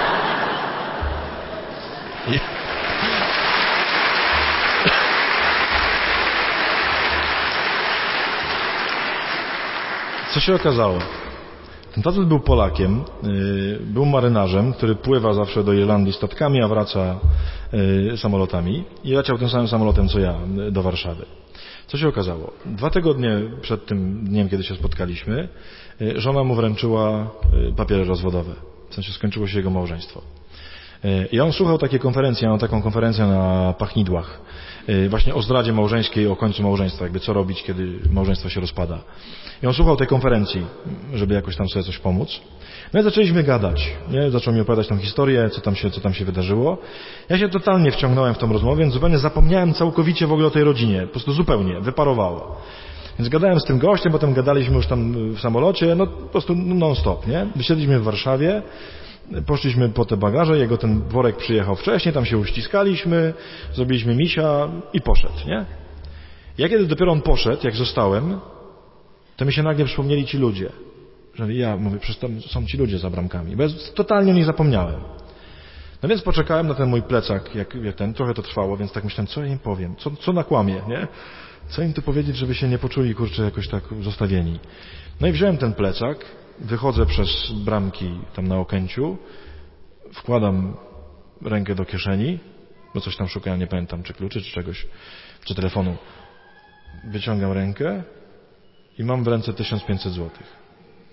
Co się okazało? Ten facet był Polakiem, był marynarzem, który pływa zawsze do Irlandii statkami, a wraca samolotami i leciał tym samym samolotem co ja do Warszawy. Co się okazało? 2 tygodnie przed tym dniem, kiedy się spotkaliśmy, żona mu wręczyła papiery rozwodowe. W sensie skończyło się jego małżeństwo. I on słuchał takiej konferencji, ja mam taką konferencję na Pachnidłach, właśnie o zdradzie małżeńskiej, o końcu małżeństwa, jakby co robić, kiedy małżeństwo się rozpada. I on słuchał tej konferencji, żeby jakoś tam sobie coś pomóc. No i zaczęliśmy gadać, nie? Zaczął mi opowiadać tą historię, co tam się wydarzyło. Ja się totalnie wciągnąłem w tą rozmowę, więc zupełnie zapomniałem całkowicie w ogóle o tej rodzinie. Po prostu zupełnie, wyparowało. Więc gadałem z tym gościem, potem gadaliśmy już tam w samolocie, no po prostu non-stop, nie? Wysiedliśmy w Warszawie, poszliśmy po te bagaże, jego ten worek przyjechał wcześniej, tam się uściskaliśmy, zrobiliśmy misia i poszedł, nie? Ja kiedy dopiero on poszedł, jak zostałem, to mi się nagle przypomnieli ci ludzie. Że ja mówię, przecież tam są ci ludzie za bramkami, bo ja totalnie o nich zapomniałem. No więc poczekałem na ten mój plecak, jak ten, trochę to trwało, więc tak myślałem, co ja im powiem, co nakłamię, nie? Co im tu powiedzieć, żeby się nie poczuli, kurczę, jakoś tak zostawieni. No i wziąłem ten plecak, wychodzę przez bramki tam na Okęciu, wkładam rękę do kieszeni, bo coś tam szukałem, nie pamiętam, czy kluczy, czy czegoś, czy telefonu. Wyciągam rękę i mam w ręce 1500 złotych.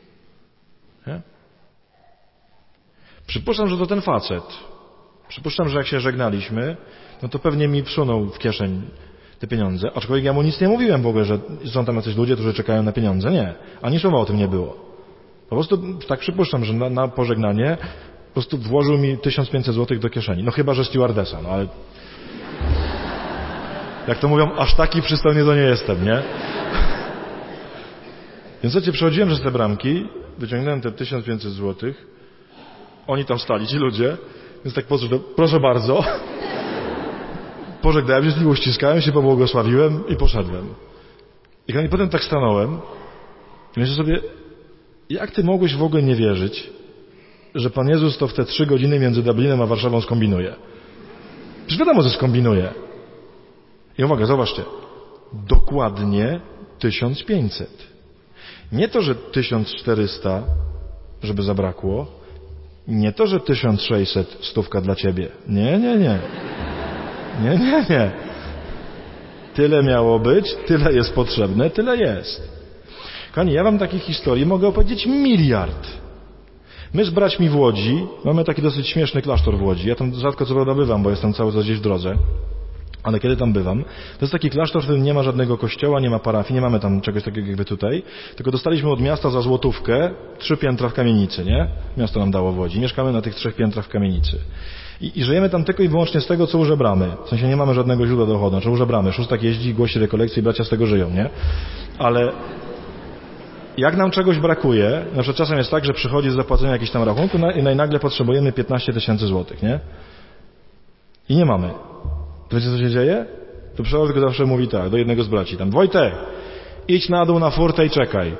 Nie? Przypuszczam, że to ten facet. Przypuszczam, że jak się żegnaliśmy, no to pewnie mi wsunął w kieszeń te pieniądze, aczkolwiek ja mu nic nie mówiłem w ogóle, że są tam jacyś ludzie, którzy czekają na pieniądze. Nie. Ani słowa o tym nie było. Po prostu tak przypuszczam, że na pożegnanie po prostu włożył mi 1500 złotych do kieszeni. No chyba, że stewardesa, no ale jak to mówią, aż taki przystojny to nie jestem, nie? Więc słuchajcie, przechodziłem przez te bramki, wyciągnąłem te 1500 złotych, oni tam stali, ci ludzie, więc tak podszedłem, proszę bardzo, pożegnałem się z nim, uściskałem się, pobłogosławiłem i poszedłem. I potem tak stanąłem i myślę sobie, jak ty mogłeś w ogóle nie wierzyć, że Pan Jezus to w te 3 godziny między Dublinem a Warszawą skombinuje? Przecież wiadomo, że skombinuje. I uwaga, zobaczcie, dokładnie 1500. Nie to, że 1400, żeby zabrakło, nie to, że 1600, stówka dla ciebie. Nie. Tyle miało być, tyle jest potrzebne, tyle jest. Kochani, ja wam takich historii mogę opowiedzieć miliard. My z braćmi w Łodzi mamy taki dosyć śmieszny klasztor w Łodzi. Ja tam rzadko co prawda bywam, bo jestem cały czas gdzieś w drodze. Ale kiedy tam bywam, to jest taki klasztor, w którym nie ma żadnego kościoła, nie ma parafii, nie mamy tam czegoś takiego jakby tutaj, tylko dostaliśmy od miasta za złotówkę 3 piętra w kamienicy, nie? Miasto nam dało w Łodzi. Mieszkamy na tych 3 piętrach w kamienicy. I żyjemy tam tylko i wyłącznie z tego, co użebramy. W sensie nie mamy żadnego źródła dochodu, znaczy użebramy. Szóstak jeździ, głosi rekolekcje i bracia z tego żyją, nie? Ale jak nam czegoś brakuje, na przykład czasem jest tak, że przychodzi z zapłacenia jakiś tam rachunku i nagle potrzebujemy 15 000 złotych, nie? I nie mamy. To wiecie, co się dzieje? To przełożek zawsze mówi tak, do jednego z braci tam: Wojtek, idź na dół na furtę i czekaj.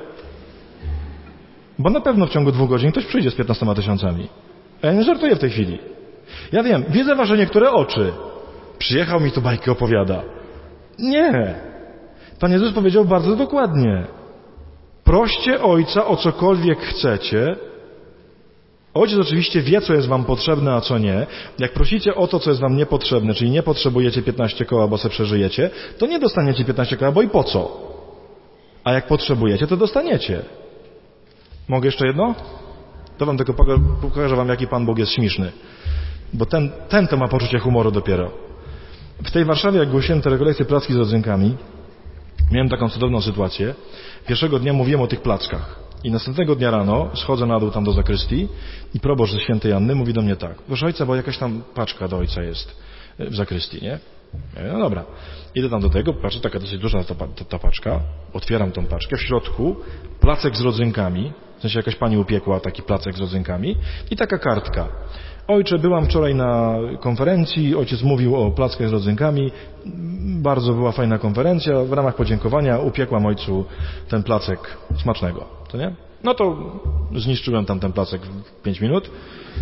Bo na pewno w ciągu 2 godzin ktoś przyjdzie z 15 000. A ja nie żartuję w tej chwili. Ja wiem, widzę wasze niektóre oczy. Przyjechał mi tu bajki opowiada. Nie. Pan Jezus powiedział bardzo dokładnie. Proście Ojca o cokolwiek chcecie. Ojciec oczywiście wie, co jest wam potrzebne, a co nie. Jak prosicie o to, co jest wam niepotrzebne, czyli nie potrzebujecie 15 koła, bo se przeżyjecie, to nie dostaniecie 15 koła, bo i po co? A jak potrzebujecie, to dostaniecie. Mogę jeszcze jedno? To wam tylko pokażę wam, jaki Pan Bóg jest śmieszny. Bo ten to ma poczucie humoru dopiero. W tej Warszawie, jak głosiłem te rekolekcje placki z rodzynkami, miałem taką cudowną sytuację. Pierwszego dnia mówiłem o tych plackach. I następnego dnia rano schodzę na dół tam do zakrystii i proboszcz ze świętej Anny mówi do mnie tak: proszę ojca, bo jakaś tam paczka do ojca jest w zakrystii, nie? Ja mówię, no dobra. Idę tam do tego, patrzę, taka dosyć duża ta paczka, otwieram tą paczkę, w środku placek z rodzynkami, w sensie jakaś pani upiekła taki placek z rodzynkami i taka kartka. Ojcze, byłam wczoraj na konferencji, ojciec mówił o plackach z rodzynkami, bardzo była fajna konferencja, w ramach podziękowania upiekłam ojcu ten placek smacznego, to nie? No to zniszczyłem tam ten placek w 5 minut.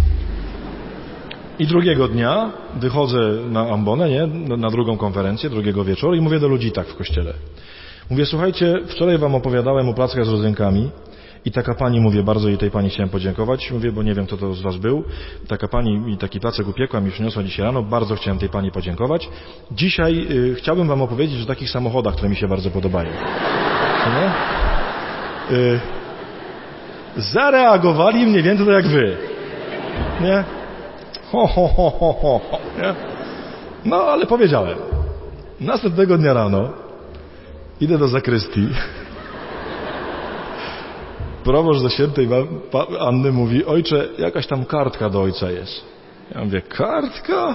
I drugiego dnia wychodzę na ambonę, nie? Na drugą konferencję, drugiego wieczoru i mówię do ludzi tak w kościele. Mówię, słuchajcie, wczoraj wam opowiadałem o plackach z rodzynkami. I taka pani, mówię, bardzo jej tej pani chciałem podziękować. Mówię, bo nie wiem, kto to z was był. Taka pani mi taki placek upiekła, mi przyniosła dzisiaj rano. Bardzo chciałem tej pani podziękować. Dzisiaj chciałbym wam opowiedzieć o takich samochodach, które mi się bardzo podobają. Nie? Zareagowali mniej więcej tak jak wy. Nie? Ho. Nie? No, ale powiedziałem. Następnego dnia rano idę do zakrystii. Proboszcz ze świętej Anny mówi: ojcze, jakaś tam kartka do ojca jest. Ja mówię: kartka?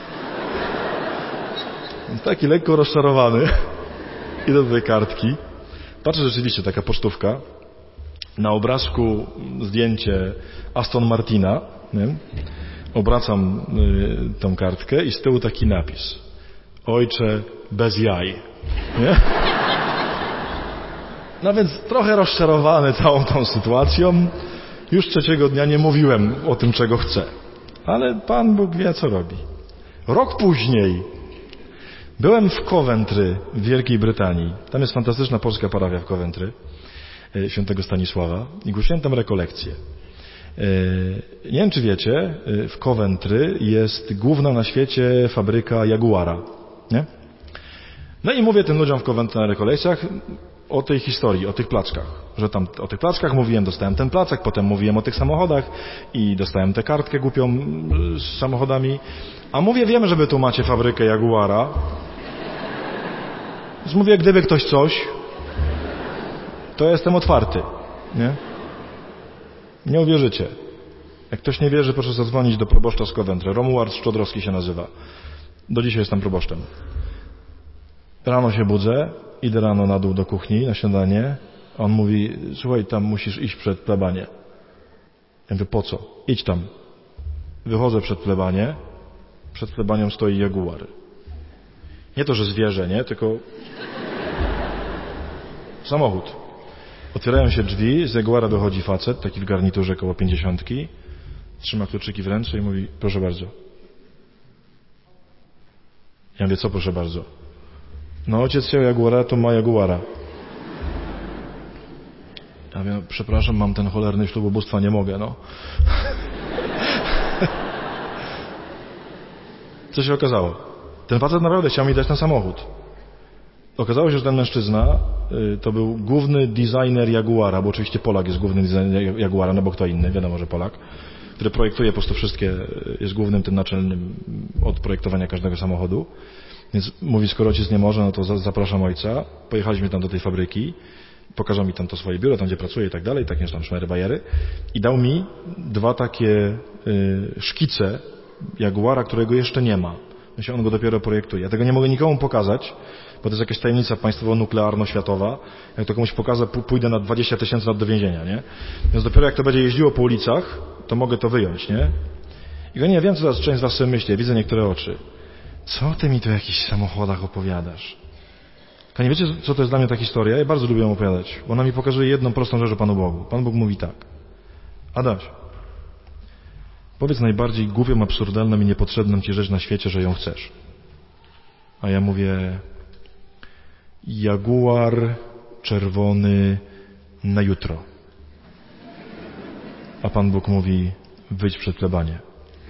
Taki lekko rozczarowany. Idę do tej kartki. Patrzę, rzeczywiście taka pocztówka. Na obrazku zdjęcie Aston Martina. Nie? Obracam tą kartkę i z tyłu taki napis: ojcze bez jaj. Nie? No więc trochę rozczarowany całą tą sytuacją, już 3. dnia nie mówiłem o tym, czego chcę. Ale Pan Bóg wie, co robi. Rok później byłem w Coventry w Wielkiej Brytanii. Tam jest fantastyczna polska parafia w Coventry, świętego Stanisława, i głosiłem tam rekolekcję. Nie wiem, czy wiecie, w Coventry jest główna na świecie fabryka Jaguara. Nie? No i mówię tym ludziom w Coventry na rekolekcjach o tej historii, o tych plackach. Że tam o tych plackach mówiłem, dostałem ten placek, potem mówiłem o tych samochodach i dostałem tę kartkę głupią z samochodami. A mówię, wiemy, że wy tu macie fabrykę Jaguara. Więc mówię, gdyby ktoś coś, to jestem otwarty. Nie? Nie uwierzycie. Jak ktoś nie wierzy, proszę zadzwonić do proboszcza z Coventry. Romuald Szczodrowski się nazywa. Do dzisiaj jestem proboszczem. Rano się budzę, idę rano na dół do kuchni na śniadanie. On mówi: słuchaj, tam musisz iść przed plebanie. Ja mówię: po co? Idź tam. Wychodzę przed plebanie. Przed plebanią stoi Jaguar. Nie to, że zwierzę, nie? Tylko samochód. Otwierają się drzwi, z Jaguara wychodzi facet, taki w garniturze koło 50. Trzyma kluczyki w ręce i mówi: proszę bardzo. Ja mówię: co proszę bardzo? No, ojciec chciał Jaguara, to ma Jaguara. Ja mówię: przepraszam, mam ten cholerny ślubobóstwa, nie mogę, no. Co się okazało? Ten facet naprawdę chciał mi dać na samochód. okazało się, że ten mężczyzna to był główny designer Jaguara, bo oczywiście Polak jest głównym designerem Jaguara, no bo kto inny, wiadomo, że Polak, który projektuje po prostu wszystkie, jest głównym tym naczelnym od projektowania każdego samochodu. Więc mówi, skoro ojciec nie może, no to zapraszam ojca. Pojechaliśmy tam do tej fabryki, pokazał mi tam to swoje biuro, tam gdzie pracuję i tak dalej, takie tam szmery bajery. I dał mi 2 takie szkice Jaguara, którego jeszcze nie ma. Myślę, on go dopiero projektuje. Ja tego nie mogę nikomu pokazać, bo to jest jakaś tajemnica państwowo-nuklearno-światowa. Jak to komuś pokażę, pójdę na 20 000 lat do więzienia, nie? Więc dopiero jak to będzie jeździło po ulicach, to mogę to wyjąć, nie? I nie wiem, co teraz część z was sobie myśli. Widzę niektóre oczy. Co ty mi tu o jakichś samochodach opowiadasz? Nie wiecie, co to jest dla mnie ta historia? Ja bardzo lubię ją opowiadać, bo ona mi pokazuje jedną prostą rzecz o Panu Bogu. Pan Bóg mówi tak. Adaś, powiedz najbardziej głupią, absurdalną i niepotrzebną ci rzecz na świecie, że ją chcesz. A ja mówię, Jaguar czerwony na jutro. A Pan Bóg mówi, wyjdź przed plebanie.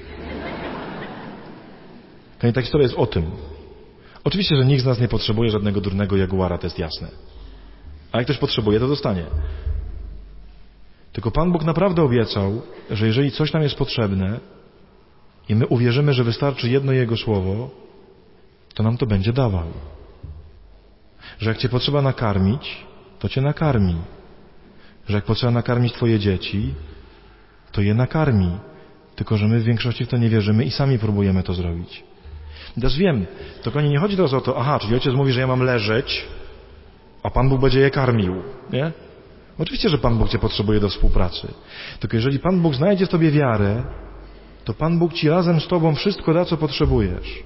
Ta historia jest o tym. Oczywiście, że nikt z nas nie potrzebuje żadnego durnego Jaguara, to jest jasne. A jak ktoś potrzebuje, to dostanie. Tylko Pan Bóg naprawdę obiecał, że jeżeli coś nam jest potrzebne i my uwierzymy, że wystarczy jedno Jego słowo, to nam to będzie dawał. Że jak Cię potrzeba nakarmić, to Cię nakarmi. Że jak potrzeba nakarmić Twoje dzieci, to je nakarmi. Tylko że my w większości w to nie wierzymy i sami próbujemy to zrobić. I też wiem, to nie chodzi teraz o to, czyli ojciec mówi, że ja mam leżeć, a Pan Bóg będzie je karmił, nie? Oczywiście, że Pan Bóg Cię potrzebuje do współpracy. Tylko jeżeli Pan Bóg znajdzie w Tobie wiarę, to Pan Bóg Ci razem z Tobą wszystko da, co potrzebujesz.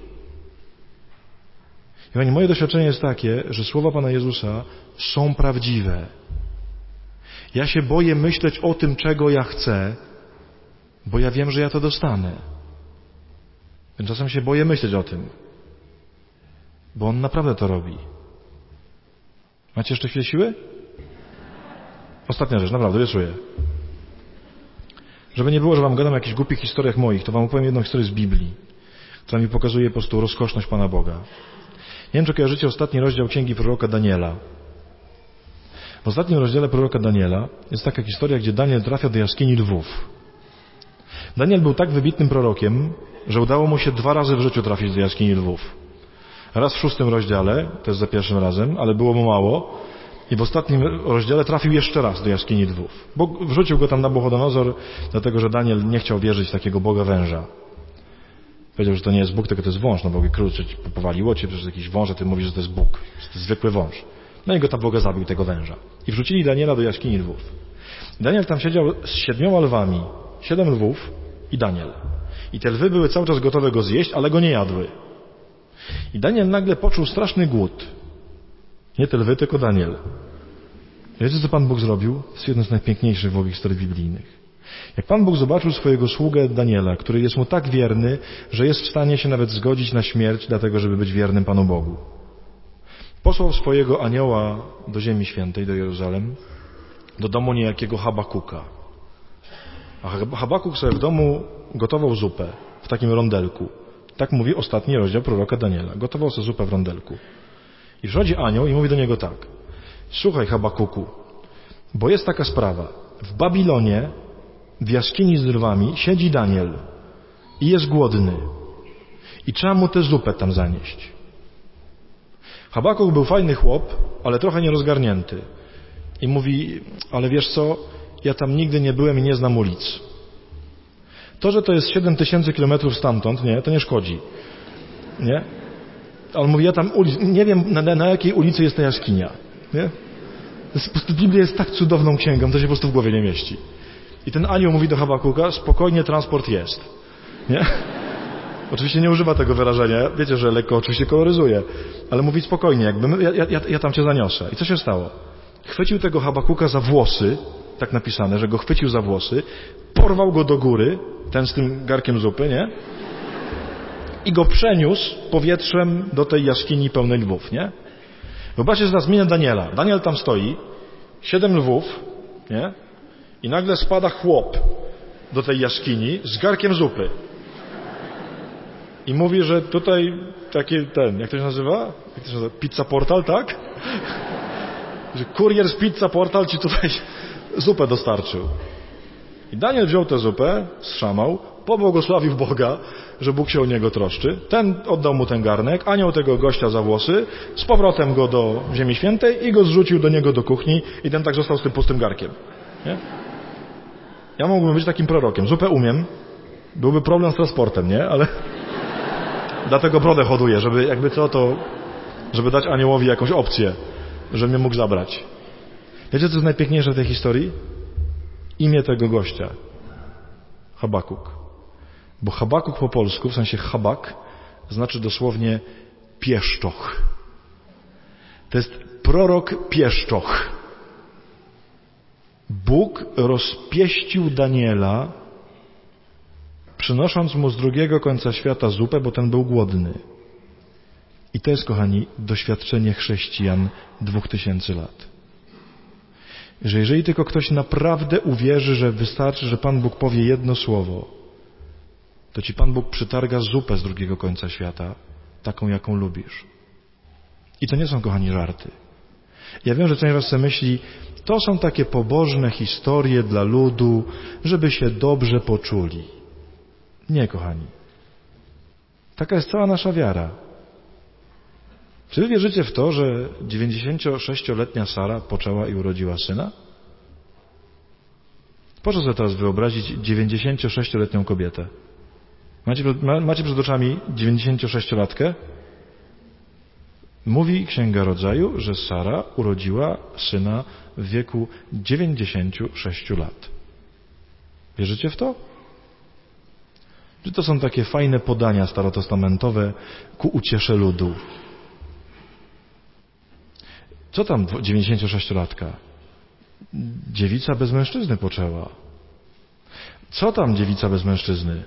I moje doświadczenie jest takie, że słowa Pana Jezusa są prawdziwe. Ja się boję myśleć o tym, czego ja chcę, bo ja wiem, że ja to dostanę. Więc czasem się boję myśleć o tym, bo On naprawdę to robi. Macie jeszcze chwilę siły? Ostatnia rzecz, naprawdę, wyczuję. Żeby nie było, że wam gadam o jakichś głupich historiach moich, to wam opowiem jedną historię z Biblii, która mi pokazuje po prostu rozkoszność Pana Boga. Nie wiem, czy kojarzycie ostatni rozdział Księgi proroka Daniela. W ostatnim rozdziale proroka Daniela jest taka historia, gdzie Daniel trafia do jaskini lwów. Daniel był tak wybitnym prorokiem, że udało mu się 2 razy w życiu trafić do jaskini lwów. Raz w 6 rozdziale, to jest za pierwszym razem, ale było mu mało. I w ostatnim rozdziale trafił jeszcze raz do jaskini lwów. Bo wrzucił go tam Nabuchodonozor, dlatego że Daniel nie chciał wierzyć w takiego Boga węża. Powiedział, że to nie jest Bóg, tylko to jest wąż. No bo kruczyć powaliło cię przez jakiś wąż, a ty mówisz, że to jest Bóg. To jest zwykły wąż. No i go tam Boga zabił, tego węża. I wrzucili Daniela do jaskini lwów. Daniel tam siedział z 7 lwami. 7 lwów i Daniel. I te lwy były cały czas gotowe go zjeść, ale go nie jadły. I Daniel nagle poczuł straszny głód. Nie te lwy, tylko Daniel. Wiecie, co Pan Bóg zrobił? To jest jedno z najpiękniejszych w ogóle historii biblijnych. Jak Pan Bóg zobaczył swojego sługę Daniela, który jest mu tak wierny, że jest w stanie się nawet zgodzić na śmierć, dlatego żeby być wiernym Panu Bogu. Posłał swojego anioła do Ziemi Świętej, do Jeruzalem, do domu niejakiego Habakuka. A Habakuk sobie w domu gotował zupę w takim rondelku. Tak mówi ostatni rozdział proroka Daniela. Gotował sobie zupę w rondelku. I przychodzi anioł i mówi do niego tak. Słuchaj, Habakuku, bo jest taka sprawa. W Babilonie, w jaskini z lwami, siedzi Daniel i jest głodny. I trzeba mu tę zupę tam zanieść. Habakuk był fajny chłop, ale trochę nierozgarnięty. I mówi, ale wiesz co, ja tam nigdy nie byłem i nie znam ulic. To, że to jest 7000 kilometrów stamtąd, nie, to nie szkodzi. Nie? On mówi, ja tam nie wiem, na jakiej ulicy jest ta jaskinia. Nie? Biblia jest tak cudowną księgą, to się po prostu w głowie nie mieści. I ten anioł mówi do Habakuka, spokojnie, transport jest. Nie? Oczywiście nie używa tego wyrażenia, wiecie, że lekko oczywiście koloryzuje, ale mówi spokojnie, jakby ja tam cię zaniosę. I co się stało? Chwycił tego Habakuka za włosy, tak napisane, że go chwycił za włosy, porwał go do góry, ten z tym garkiem zupy, nie? I go przeniósł powietrzem do tej jaskini pełnej lwów, nie? Zobaczcie teraz minę Daniela. Daniel tam stoi, 7 lwów, nie? I nagle spada chłop do tej jaskini z garkiem zupy. I mówi, że tutaj taki jak to się nazywa? Pizza Portal, tak? Że kurier z Pizza Portal ci tutaj zupę dostarczył. I Daniel wziął tę zupę, zszamał, pobłogosławił Boga, że Bóg się o niego troszczy. Ten oddał mu ten garnek, anioł tego gościa za włosy, z powrotem go do Ziemi Świętej i go zrzucił do niego do kuchni i ten tak został z tym pustym garkiem. Nie? Ja mógłbym być takim prorokiem. Zupę umiem. Byłby problem z transportem, nie? Ale dlatego brodę hoduję, żeby jakby co to, żeby dać aniołowi jakąś opcję, że mnie mógł zabrać. Wiecie, co jest najpiękniejsze w tej historii? Imię tego gościa. Habakuk. Bo Habakuk po polsku, w sensie Habak, znaczy dosłownie pieszczoch. To jest prorok pieszczoch. Bóg rozpieścił Daniela, przynosząc mu z drugiego końca świata zupę, bo ten był głodny. I to jest, kochani, doświadczenie chrześcijan 2000 lat. Że jeżeli tylko ktoś naprawdę uwierzy, że wystarczy, że Pan Bóg powie jedno słowo, to ci Pan Bóg przytarga zupę z drugiego końca świata, taką, jaką lubisz. I to nie są, kochani, żarty. Ja wiem, że część z was sobie myśli, to są takie pobożne historie dla ludu, żeby się dobrze poczuli. Nie, kochani. Taka jest cała nasza wiara. Czy wy wierzycie w to, że 96-letnia Sara poczęła i urodziła syna? Proszę sobie teraz wyobrazić 96-letnią kobietę. Macie przed oczami 96-latkę? Mówi Księga Rodzaju, że Sara urodziła syna w wieku 96 lat. Wierzycie w to? Czy to są takie fajne podania starotestamentowe ku uciesze ludu? Co tam 96-latka? Dziewica bez mężczyzny poczęła. Co tam dziewica bez mężczyzny?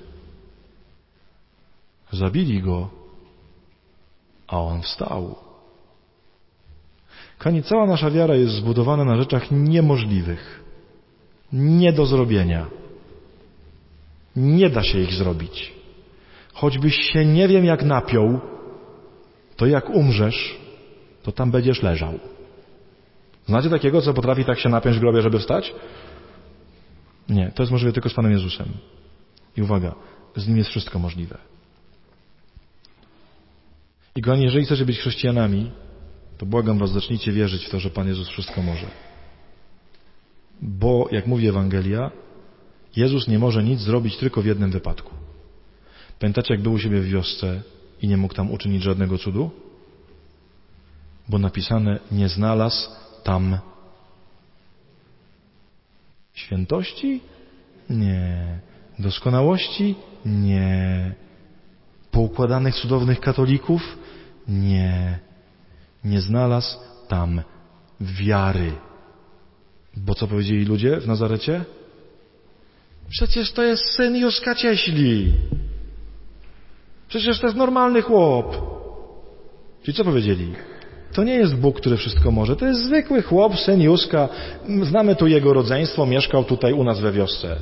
Zabili go, a on wstał. Kochani, cała nasza wiara jest zbudowana na rzeczach niemożliwych. Nie do zrobienia. Nie da się ich zrobić. Choćbyś się nie wiem jak napiął, to jak umrzesz, to tam będziesz leżał. Znacie takiego, co potrafi tak się napiąć w grobie, żeby wstać? Nie, to jest możliwe tylko z Panem Jezusem. I uwaga, z Nim jest wszystko możliwe. I kochani, jeżeli chcecie być chrześcijanami, to błagam was, zacznijcie wierzyć w to, że Pan Jezus wszystko może. Bo, jak mówi Ewangelia, Jezus nie może nic zrobić tylko w jednym wypadku. Pamiętacie, jak był u siebie w wiosce i nie mógł tam uczynić żadnego cudu? Bo napisane, nie znalazł tam świętości? Nie. Doskonałości? Nie. Poukładanych, cudownych katolików? Nie. Nie znalazł tam wiary. Bo co powiedzieli ludzie w Nazarecie? Przecież to jest syn Józka Cieśli. Przecież to jest normalny chłop. Czyli co powiedzieli? To nie jest Bóg, który wszystko może. To jest zwykły chłop, syn Józka. Znamy tu jego rodzeństwo, mieszkał tutaj u nas we wiosce.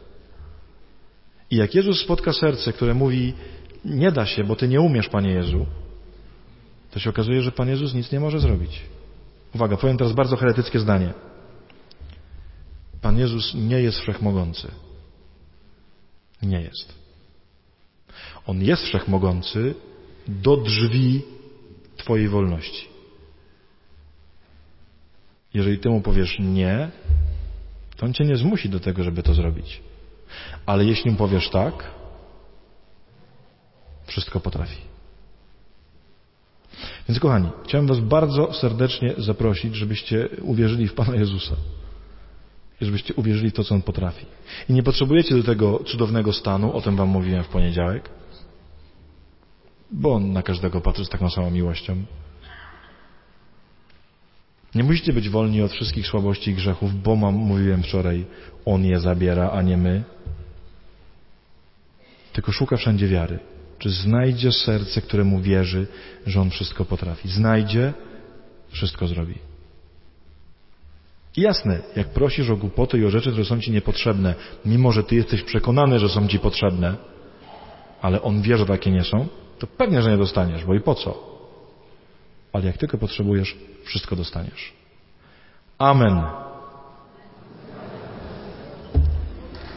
I jak Jezus spotka serce, które mówi, nie da się, bo Ty nie umiesz, Panie Jezu, to się okazuje, że Pan Jezus nic nie może zrobić. Uwaga, powiem teraz bardzo heretyckie zdanie. Pan Jezus nie jest wszechmogący. Nie jest. On jest wszechmogący do drzwi Twojej wolności. Jeżeli Ty mu powiesz nie, to on Cię nie zmusi do tego, żeby to zrobić. Ale jeśli mu powiesz tak, wszystko potrafi. Więc kochani, chciałem was bardzo serdecznie zaprosić, żebyście uwierzyli w Pana Jezusa. I żebyście uwierzyli w to, co On potrafi. I nie potrzebujecie do tego cudownego stanu, o tym wam mówiłem w poniedziałek, bo On na każdego patrzy z taką samą miłością. Nie musicie być wolni od wszystkich słabości i grzechów, bo mówiłem wczoraj, On je zabiera, a nie my. Tylko szuka wszędzie wiary. Czy znajdzie serce, któremu wierzy, że On wszystko potrafi? Znajdzie, wszystko zrobi. I jasne, jak prosisz o głupoty i o rzeczy, które są Ci niepotrzebne, mimo że Ty jesteś przekonany, że są Ci potrzebne, ale on wie, że takie nie są, to pewnie, że nie dostaniesz, bo i po co? Ale jak tylko potrzebujesz, wszystko dostaniesz. Amen.